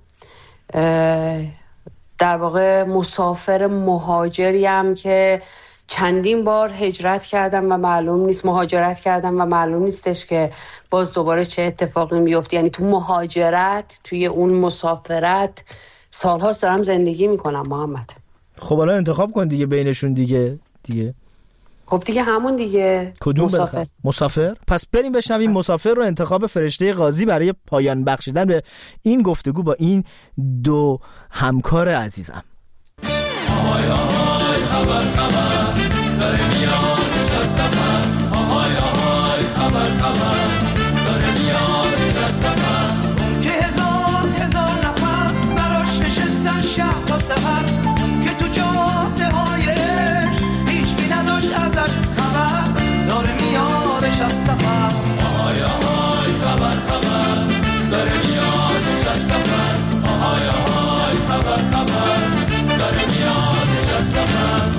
در واقع مسافر مهاجریم که چندین بار هجرت کردم و معلوم نیست، مهاجرت کردم و معلوم نیستش که باز دوباره چه اتفاقی میفته. یعنی تو مهاجرت، توی اون مسافرت سالهاست دارم زندگی میکنم محمد. خب حالا انتخاب کن دیگه بینشون دیگه. خب دیگه همون دیگه. کدوم مسافر؟ پس بریم بشنویم مسافر رو، انتخاب فرشته قاضی برای پایان بخشیدن به این گفتگو با این دو همکار عزیزم. آهای آهای خبر خبر داره میادش از سفر. آهای آهای خبر خبر داره میادش از سفر. که هزار نفر براش نشستن شب تا سحر، که تو جاده هایش هیچکی نداشت ازش خبر. داره میادش از سفر. آهای آهای خبر خبر داره میادش از سفر. آهای آهای خبر خبر داره میادش از سفر.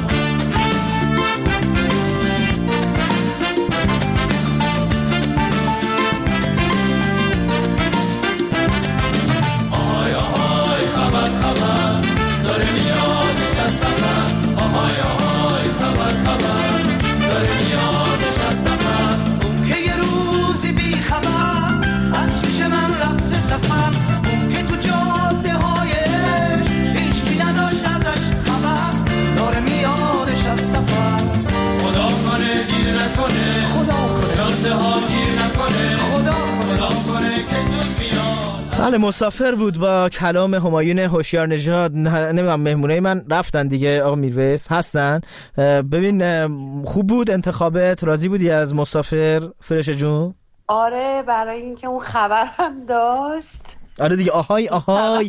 آهای آهای خبر خبر داره میادش از سفر. آهای آهای خبر خبر داره میادش از سفر. اون که یه روزی بی خبر از پیش من رفته سفر. اون که تو جاده هایش هیچکی نداشت ازش خبر. داره میادش از سفر. خدا کنه گیر نکنه، خدا کنه جاده ها گیر نکنه، خدا کنه که زود بیاد. بله مسافر بود با کلام همایون هوشیار نژاد. نمیدونم مهمونای من رفتن دیگه. آقا میرویس هستن. ببین خوب بود انتخابت؟ راضی بودی از مسافر فرشته جون؟ آره برای اینکه اون خبر هم داشت. آره دیگه. آهای آهای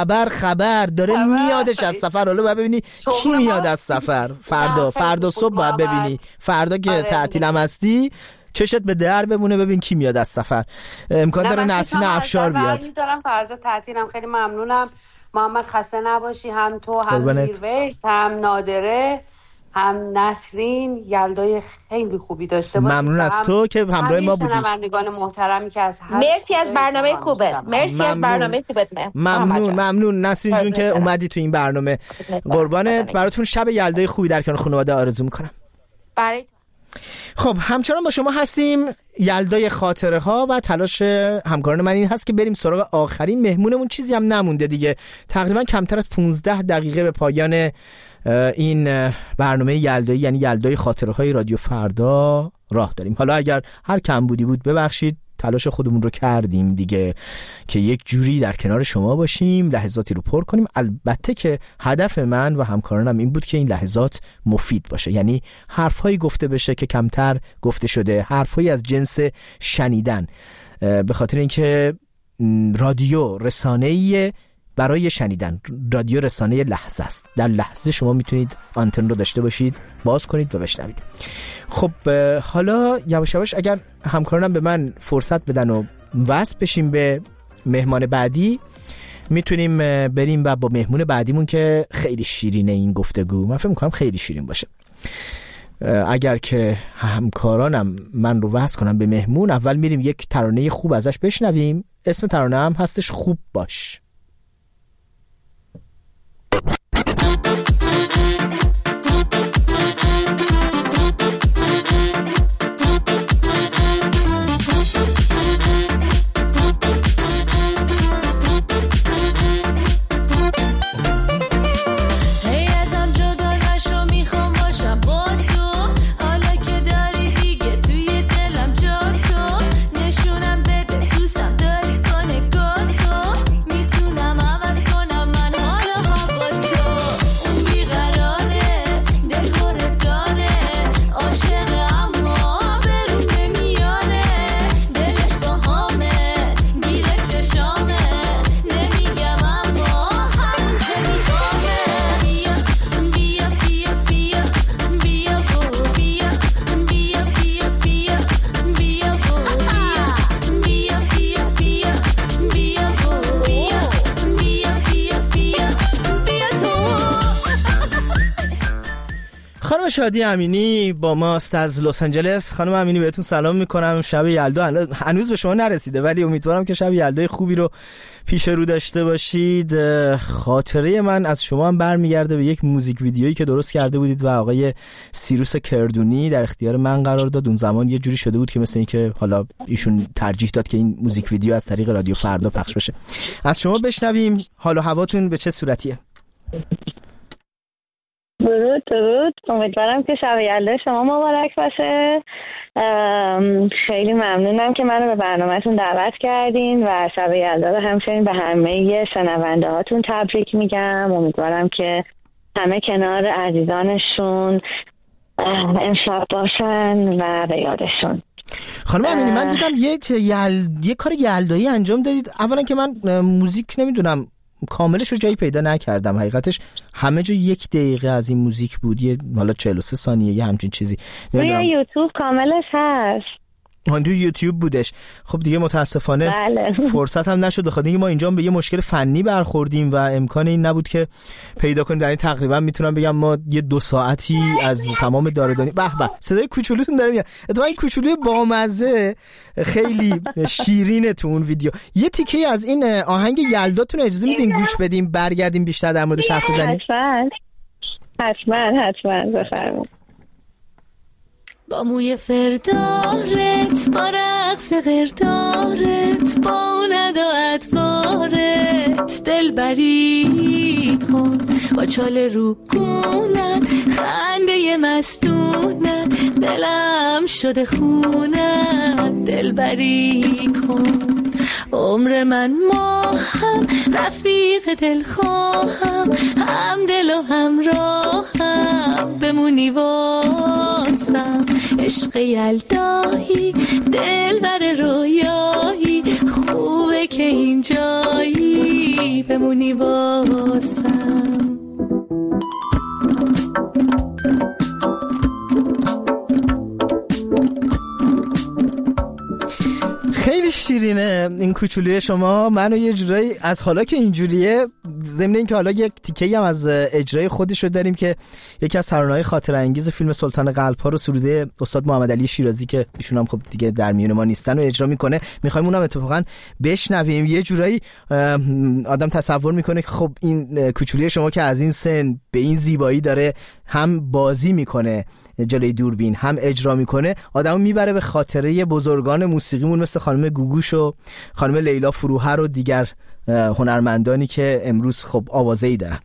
خبر داره میادش از سفر. حالا باید ببینی کی میاد از سفر. فردا صبح باید ببینی. فردا که تعطیلم هستی چشت به در بمونه ببین کی میاد از سفر. امکان داره نسرین افشار بیاد. دارم فردا تعطیلم. خیلی ممنونم محمد، خسته نباشی. هم تو هم میرویس هم نادره هم نسرین یلدای خیلی خوبی داشته باشید. ممنون از تو که همراه ما بودی. شنوندگان محترمی که از مرسی از برنامه خوبت. مرسی از برنامه خوبت. ممنون نسرین جون که اومدی تو این برنامه. قربانت. براتون شب یلدای خوبی در کنار خانواده آرزو میکنم. برای خب همچنان با شما هستیم. یلدای خاطره ها و تلاش همکاران من این هست که بریم سراغ آخرین مهمونمون. چیزی هم نمونده دیگه. تقریبا کمتر از 15 دقیقه به پایان این برنامه یلدایی، یعنی یلدای خاطره های رادیو فردا راه داریم. حالا اگر هر کم بودی بود ببخشید، تلاش خودمون رو کردیم دیگه که یک جوری در کنار شما باشیم، لحظاتی رو پر کنیم. البته که هدف من و همکارانم این بود که این لحظات مفید باشه، یعنی حرفهایی گفته بشه که کمتر گفته شده، حرفهایی از جنس شنیدن، به خاطر اینکه رادیو رسانه‌ای برای شنیدن، رادیو رسانه لحظه است. در لحظه شما میتونید آنتن رو داشته باشید، باز کنید و بشنوید. خب حالا یواش یواش اگر همکارانم به من فرصت بدن و وصل بشیم به مهمان بعدی، میتونیم بریم و با مهمون بعدیمون که خیلی شیرینه این گفتگو، من فکر میکنم خیلی شیرین باشه. اگر که همکارانم من رو وصل کنم به مهمون، اول میریم یک ترانه خوب ازش بشنویم. اسم ترانه هم هستش خوب باش. میتونم خانم شادی امینی با ماست از لس آنجلس. خانم امینی بهتون سلام میکنم. شب یلدا هنوز به شما نرسیده ولی امیدوارم که شب یلدای خوبی رو پیش رو داشته باشید. خاطره من از شما هم برمیگرده به یک موزیک ویدیویی که درست کرده بودید و آقای سیروس کردونی در اختیار من قرار داد. اون زمان یه جوری شده بود که مثل این که حالا ایشون ترجیح داد که این موزیک ویدیو از طریق رادیو فردا پخش بشه. از شما بشنویم حال و هواتون به چه صورتیه. درود. امیدوارم که شب یلدا شما مبارک باشه. خیلی ممنونم که منو به برنامه‌تون دعوت کردین و شب یلدا رو همچنین به همه شنونده هاتون تبریک میگم. امیدوارم که همه کنار عزیزانشون امشب باشن و به یادشون. خانم امینی من دیدم یک کار یلدایی انجام دادید. اولا که من موزیک نمیدونم کاملش رو جایی پیدا نکردم، حقیقتش همه جا 1 دقیقه از این موزیک بود، حالا 43 ثانیه یه همچین چیزی. روی یوتیوب کاملش هست. تو یوتیوب بودش. خب دیگه متاسفانه فرصت هم نشد، بخاطر اینکه ما اینجا به یه مشکل فنی برخوردیم و امکان این نبود که پیدا کنیم. یعنی تقریبا میتونم بگم ما یه 2 ساعتی از تمام داردانی. به به صدای کوچولوتون داره میاد. اتفاقا این کوچولوی بامزه خیلی شیرینه تو اون ویدیو. یه تیکه از این آهنگ یلداتون اجازه میدین گوش بدیم برگردیم بیشتر در موردش حرف بزنیم؟ حتما بفرمایید. با موی فردارت، با رقص غردارت، با اون ادا ادوارت دلبری کن، با چال روگونت، خنده مستونت، دلم شده خونت دلبری کن. عمر من ماهم، رفیق دل خواهم، هم دل و همراهم، بمونی واسم. عشق یلدایی، دلبر رویایی، خوبه که اینجایی، بمونی واسم. خیلی شیرینه این کوچولوی شما. منو یه جورایی از حالا که اینجوریه، ضمن اینکه حالا یک تیکه‌ای هم از اجرای خودش رو داریم که یکی از ترانه‌های خاطره انگیز فیلم سلطان قلب‌ها رو سروده استاد محمد علی شیرازی که ایشون هم خب دیگه در میون ما نیستن و اجرا میکنه. می‌خوایم اونم اتفاقا بشنویم. یه جورایی آدم تصور میکنه که خب این کوچولوی شما که از این سن به این زیبایی داره هم بازی میکنه جلوی دوربین هم اجرا میکنه، آدمو میبره به خاطره بزرگان موسیقیمون مثل خانم گوگوش و خانم لیلا فروهر و دیگر هنرمندانی که امروز خب آوازه‌ای دارن.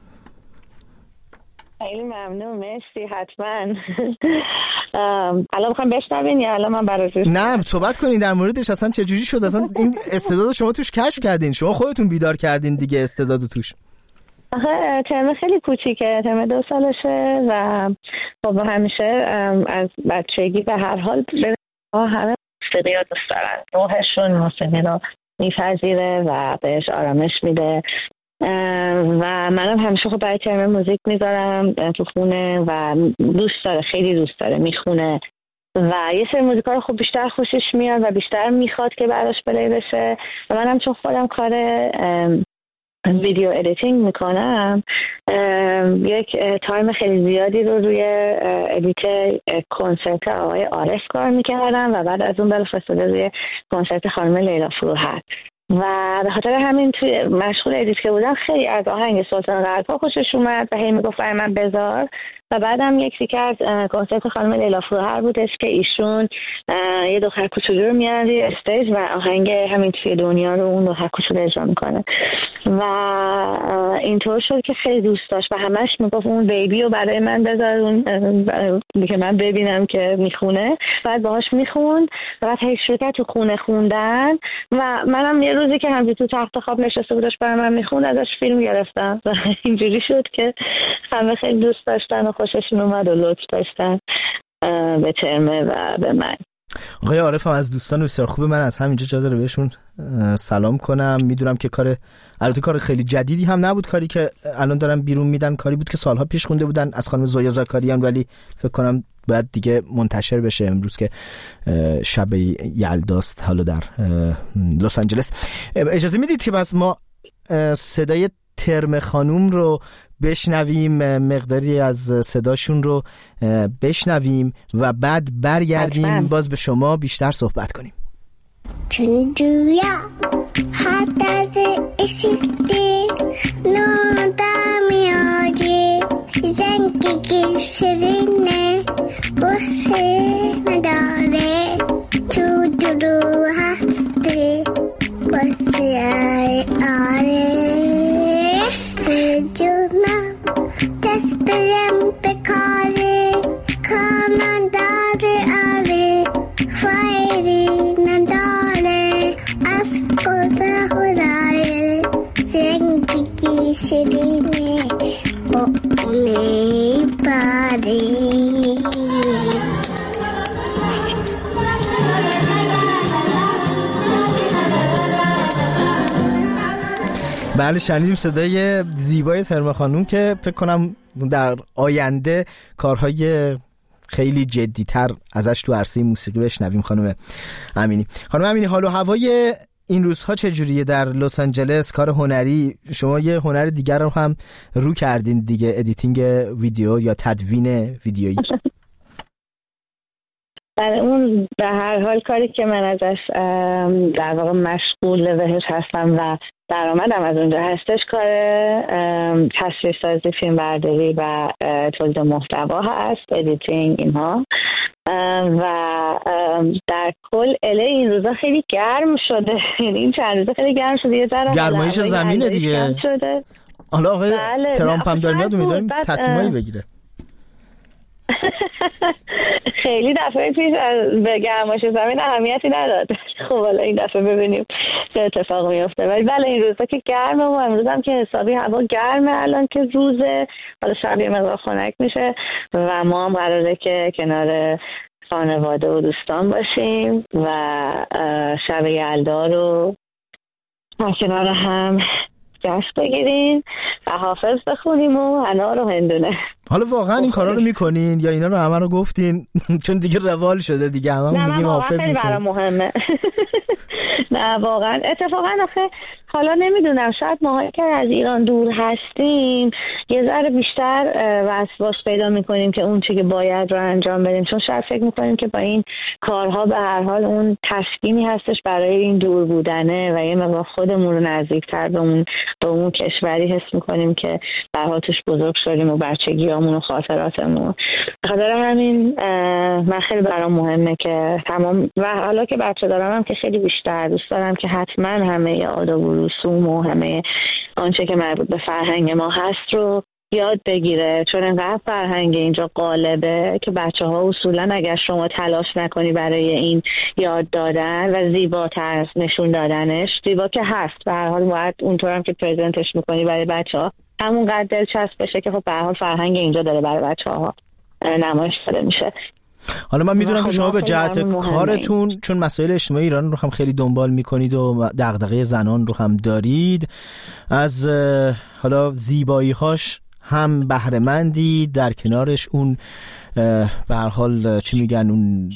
خیلی ممنون، مرسی. حتما الان میخوایم بشنوین یا الان من براتون؟ نه صحبت کنین در موردش. اصلا چه جوری شد اصلا این استعداد شما توش کشف کردین؟ شما خودتون بیدار کردین دیگه استعداد توش؟ آخه ترم خیلی کوچیکه، ترم 2 سالشه و خب همیشه از بچگی به هر حال همه موسیقی رو دوست دارن. روحشون موسیقی رو میپذیره و بهش آرامش میده و منم همیشه خب برای ترم موزیک میذارم تو خونه و دوست داره، خیلی دوست داره، میخونه و یه سری موزیکا رو خب بیشتر خوشش میاد و بیشتر میخواد که براش پلی بشه و منم چون خودم کار ویدیو ادیتینگ میکنم یک تایم خیلی زیادی رو روی ادیت کنسرت آقای عارف کار میکردم و بعد از اون بلافاصله روی کنسرت خانم لیلا فروهر و به خاطر همین توی مشغول ادیت که بودم خیلی از آهنگ سلطان قلب‌ها خوشش اومد و هی میگفت من بذار و بعدم یک تیکه از کنسرت خانم لیلا فروهر بودش که ایشون یه دختر کوچولو رو میارن روی استیج و آهنگ همین توی دنیا رو اون دختر کوچولو اجرا میکنه و اینطور شد که خیلی دوست داشت و همش میگفت اون بیبی رو برای من بذار اون که من ببینم که میخونه. بعد باهاش میخوند و بعد هی شروع کرد تو خونه خوندن و منم یه روزی که همجوری تو تخت خواب نشسته بودش برای من میخوند ازش فیلم گرفتم و اینجوری شد که همه خیلی دوست داشتن و خوششون اومد و لطف داشتن به ترمه و به من. آقای عارف هم از دوستان بسیار خوبه، من از همینجا جا داره بهشون سلام کنم. میدونم که البته کار خیلی جدیدی هم نبود، کاری که الان دارن بیرون میدن کاری بود که سالها پیش خونده بودن از خانم زویا زاکاریان، ولی فکر کنم باید دیگه منتشر بشه امروز که شب یلداست حالا در لس آنجلس. اجازه میدید که بس ما صدای ترم خانوم رو بشنویم، مقداری از صداشون رو بشنویم و بعد برگردیم باز به شما بیشتر صحبت کنیم. چندویا حتی اشیده نادمی آگه زنگی شرینه بحثه نداره تو درو هسته بسته آره جونم دست برم بکاره کانان داره آره فایری نداره از کجا داره زندگی شیرینه با امید باری. بله شنیدیم صدای زیبای ترم خانوم که فکر کنم در آینده کارهای خیلی جدی‌تر ازش تو عرصه موسیقی بشنویم. خانم امینی، حال و هوای این روزها چجوریه در لس آنجلس؟ کار هنری، شما یه هنر دیگر رو هم رو کردین دیگه، ادیتینگ ویدیو یا تدوین ویدیویی. بله اون به هر حال کاری که من ازش در واقع مشغول بهش هستم و درآمدم از اونجا هستش، کار تصویر سازی، فیلم برداری و تولید محتوا هست، ادیتینگ اینها. و در کل اله این روزا خیلی گرم شده، یعنی این چند روزا خیلی گرم شده، یه ذره گرمایش زمینه دیگه. حالا آقای ترامپ هم داره میاد، امیدواریم تصمیمایی بگیره. خیلی دفعه پیش به گرمایش زمین اهمیتی نداد. خب حالا این دفعه ببینیم چه اتفاق میفته. ولی بله این روزا که گرمه و امروز هم که حسابی هوا گرمه، الان که روزه، حالا شب یه مقدار خنک میشه و ما هم قراره که کنار خانواده و دوستان باشیم و شب یلدا رو کنار هم جشن بگیریم و حافظ بخونیم و انار و هندونه. حالا واقعا این کارا رو میکنین یا اینا رو همه رو گفتین چون دیگه روال شده دیگه همه میگیم حافظ میکنیم؟ نه برای مهمه. نه واقعا اتفاقا آخه حالا نمیدونم، شاید ما که از ایران دور هستیم یه ذره بیشتر وسواس پیدا میکنیم که اون چیزی که باید رو انجام بدیم، چون شاید فکر میکنیم که با این کارها به هر حال اون تسکینی هستش برای این دور بودنه و یه مقدار خودمون رو نزدیکتر به اون کشوری حس میکنیم که به هر حال توش بزرگ شدیم و بچگیامون و خاطراتمون. بخاطر همین من خیلی برام مهمه که تمام، و حالا که بچه دارم هم که خیلی بیشتر دوست دارم که حتما همه آداب و رسوم و همه آنچه که مربوط به فرهنگ ما هست رو یاد بگیره، چون انقدر فرهنگ اینجا غالبه که بچه‌ها اصولا اگر شما تلاش نکنی برای این یاد دادن و زیباتر نشون دادنش، زیبا که هست به هر حال باید اونطور هم که پرزنتش میکنی برای بچه‌ها همونقدر دلچسب بشه که خب به هر حال فرهنگ اینجا داره برای بچه‌ها نمایش داده میشه. حالا من میدونم که شما به جهت کارتون چون مسائل اجتماعی ایران رو هم خیلی دنبال میکنید و دغدغه زنان رو هم دارید، از حالا زیبایی‌هاش هم بهره مندید، در کنارش اون به هر حال چی میگن اون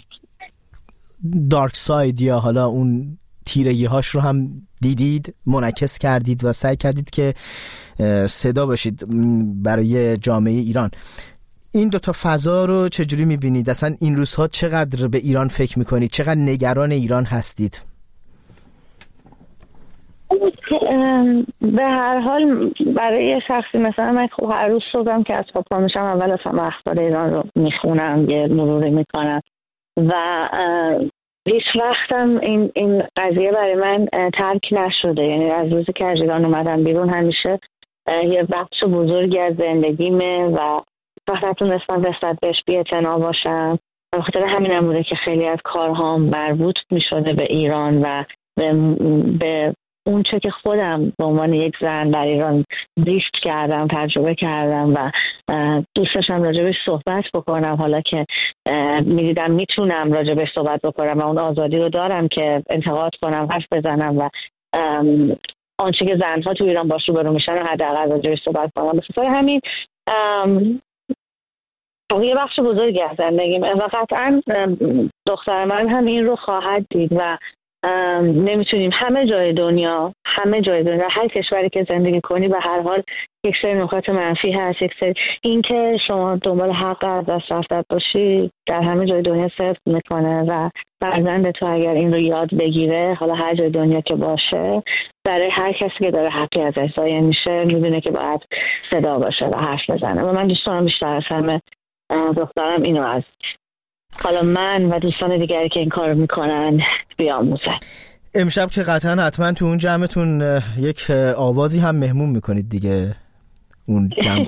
دارک ساید یا حالا اون تیرگی‌هاش رو هم دیدید، منعکس کردید و سعی کردید که صدا باشید برای جامعه ایران. این دوتا فضا رو چجوری میبینید؟ اصلا این روزها چقدر به ایران فکر میکنید؟ چقدر نگران ایران هستید؟ به هر حال برای یه شخصی مثلا من خب هر روز صبحم که از خواب پا میشم اول اصلا اخبار ایران رو میخونم، یه مروری میکنم و هیچ وقتم این قضیه برای من ترک نشده. یعنی از روزی که از ایران اومدم بیرون همیشه یه بخش بزرگی از زندگیمه و فقط تونستم نسبت بهش بی‌اعتنا باشم. به خاطر همین هم بوده که خیلی از کارهام مربوط میشده به ایران و به اون چه که خودم به عنوان یک زن در ایران زیست کردم، تجربه کردم و دوستشم راجبش صحبت بکنم. حالا که میدیدم میتونم راجبش صحبت بکنم و اون آزادی رو دارم که انتقاد کنم، حرف بزنم و آنچه که زنها تو ایران باش روبرو میشن حداقل راجبش صحبت کنم. به خاطر همین یه بخش بزرگی از زندگیم و قطعا دختر من هم این رو خواهد دید و نمیتونیم همه جای دنیا هر کشوری که زندگی کنی به هر حال یک سری نکات منفی هست، یک سری این که شما دنبال حق از دست رفته باشی در همه جای دنیا صرف میکنه و فرزند تو اگر این رو یاد بگیره، حالا هر جای دنیا که باشه، برای هر کسی که داره حقی ازش ضایع میشه میدونه که باید صدا باشه و حرف بزنه. و من دوست دارم بیشتر از همه دخترم اینو از حالا من و دوستان دیگری که این کار میکنن بیاموزن. امشب که قطعا حتما تو اون جمعتون یک آوازی هم مهمون میکنید دیگه اون جمع.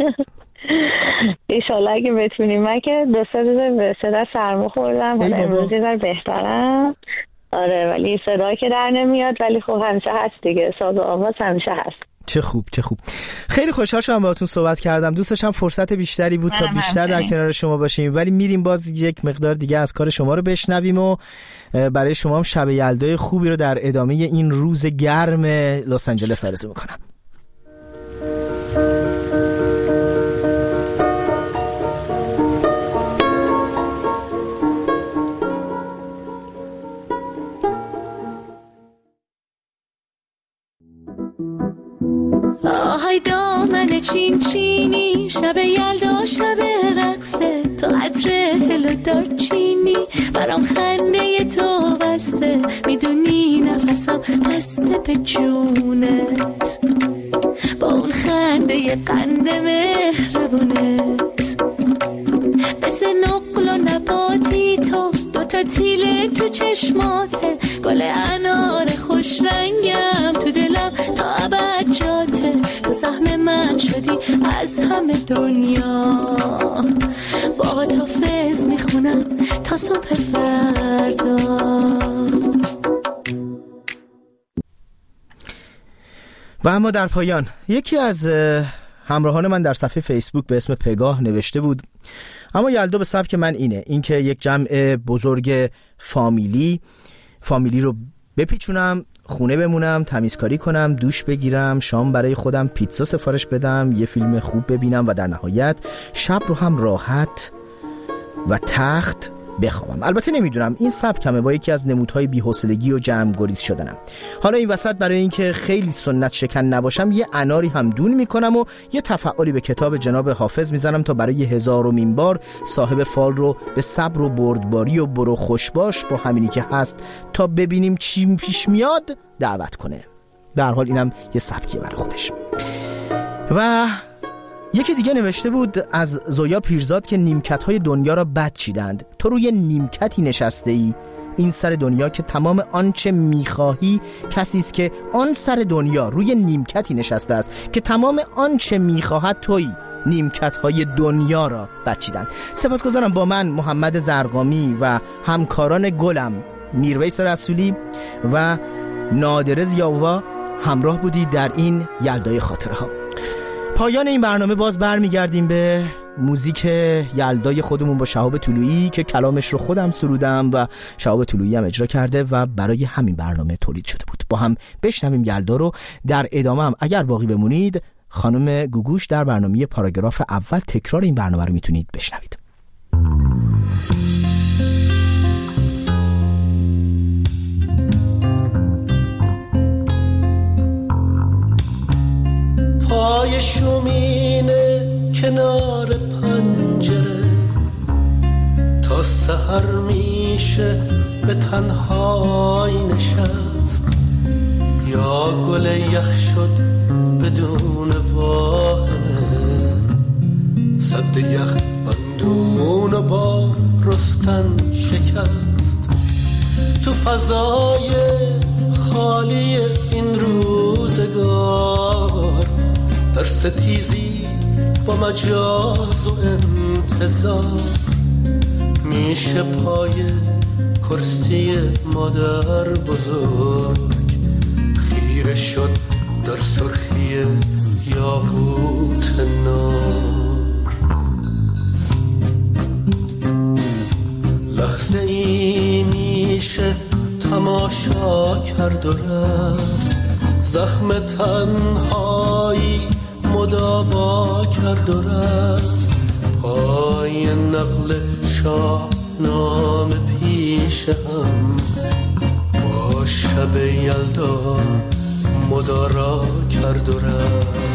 ایشالله اگه بتونیم. من که 2-3 روز به صدا سرما خوردم، حالا امروز یه ذره بهترم. آره ولی صدا که در نمیاد، ولی خب همیشه هست دیگه، ساز و آواز همیشه هست. چه خوب چه خوب. خیلی خوشحال شدم باهاتون صحبت کردم. دوست داشتم فرصت بیشتری بود تا بیشتر در کنار شما باشیم، ولی میریم باز یک مقدار دیگه از کار شما رو بشنویم و برای شما هم شب یلدای خوبی رو در ادامه این روز گرم لس آنجلس آرزو میکنم. آهای دامن چین چینی، شب یلدا شب رقصه، تو عطر هلو دارچینی، برام خنده تو بسته، میدونی نفسم بسته به جونت، با اون خنده قند مهربونت، مثل نقل و نباتی تو، دوتا تیله تو چشماته، گل انار خوش رنگم تو دلم تا ابد جاته، تو سهم من شدی از همه دنیا، با تو فز میخونم تا صبح فردا. و اما در پایان یکی از همراهان من در صفحه فیسبوک به اسم پگاه نوشته بود: اما یلدا به سبک من اینکه یک جمع بزرگ فامیلی رو بپیچونم، خونه بمونم، تمیزکاری کنم، دوش بگیرم، شام برای خودم پیتزا سفارش بدم، یه فیلم خوب ببینم و در نهایت شب رو هم راحت و تخت بخوابم. البته نمیدونم این سبکمه با یکی از نمودهای بی‌حوصلگی و جمع‌گریز شدنم. حالا این وسط برای اینکه خیلی سنت شکن نباشم یه اناری هم دون میکنم و یه تفعالی به کتاب جناب حافظ میزنم تا برای 1000مین بار صاحب فال رو به صبر و بردباری و برو خوش باش با همینی که هست تا ببینیم چی پیش میاد دعوت کنه. در حال اینم یه سبکیه برای خودش. و یکی دیگه نوشته بود از زویا پیرزاد که نیمکت‌های دنیا را بد چیدند، تو روی نیمکتی نشسته ای، این سر دنیا که تمام آنچه میخواهی، کسی است که آن سر دنیا روی نیمکتی نشسته است که تمام آنچه میخواهد تویی، نیمکت‌های دنیا را بد چیدند. سپاسگزارم با من محمد زرقامی و همکاران گلم میرویس رسولی و نادر ضیاء‌آوا همراه بودید در این یلدای خاطره ها. پایان این برنامه باز برمیگردیم به موزیک یلدای خودمون با شهاب طلویی که کلامش رو خودم سرودم و شهاب طلویی هم اجرا کرده و برای همین برنامه تولید شده بود. با هم بشنویم یلدا رو. در ادامه هم اگر باقی بمونید خانم گوگوش در برنامه پاراگراف اول تکرار این برنامه رو میتونید بشنوید. پای شومینه کنار پنجره تا سحر میشه به تنهایی نشست، یا گل یخ شد بدون واهمه، سد یخ بندون و با رستن شکست، تو فضای خالی این روزگار در ستیزی با مجاز و انتظار، میشه پای کرسی مادر بزرگ خیره شد در سرخی یاقوت نار، لحظه ای میشه تماشا کرد و رفت، زخم تنهایی مداوا کرد و رفت، پای نقل شاهنامه پیش هم با شب یلدا مدارا کرد و رفت.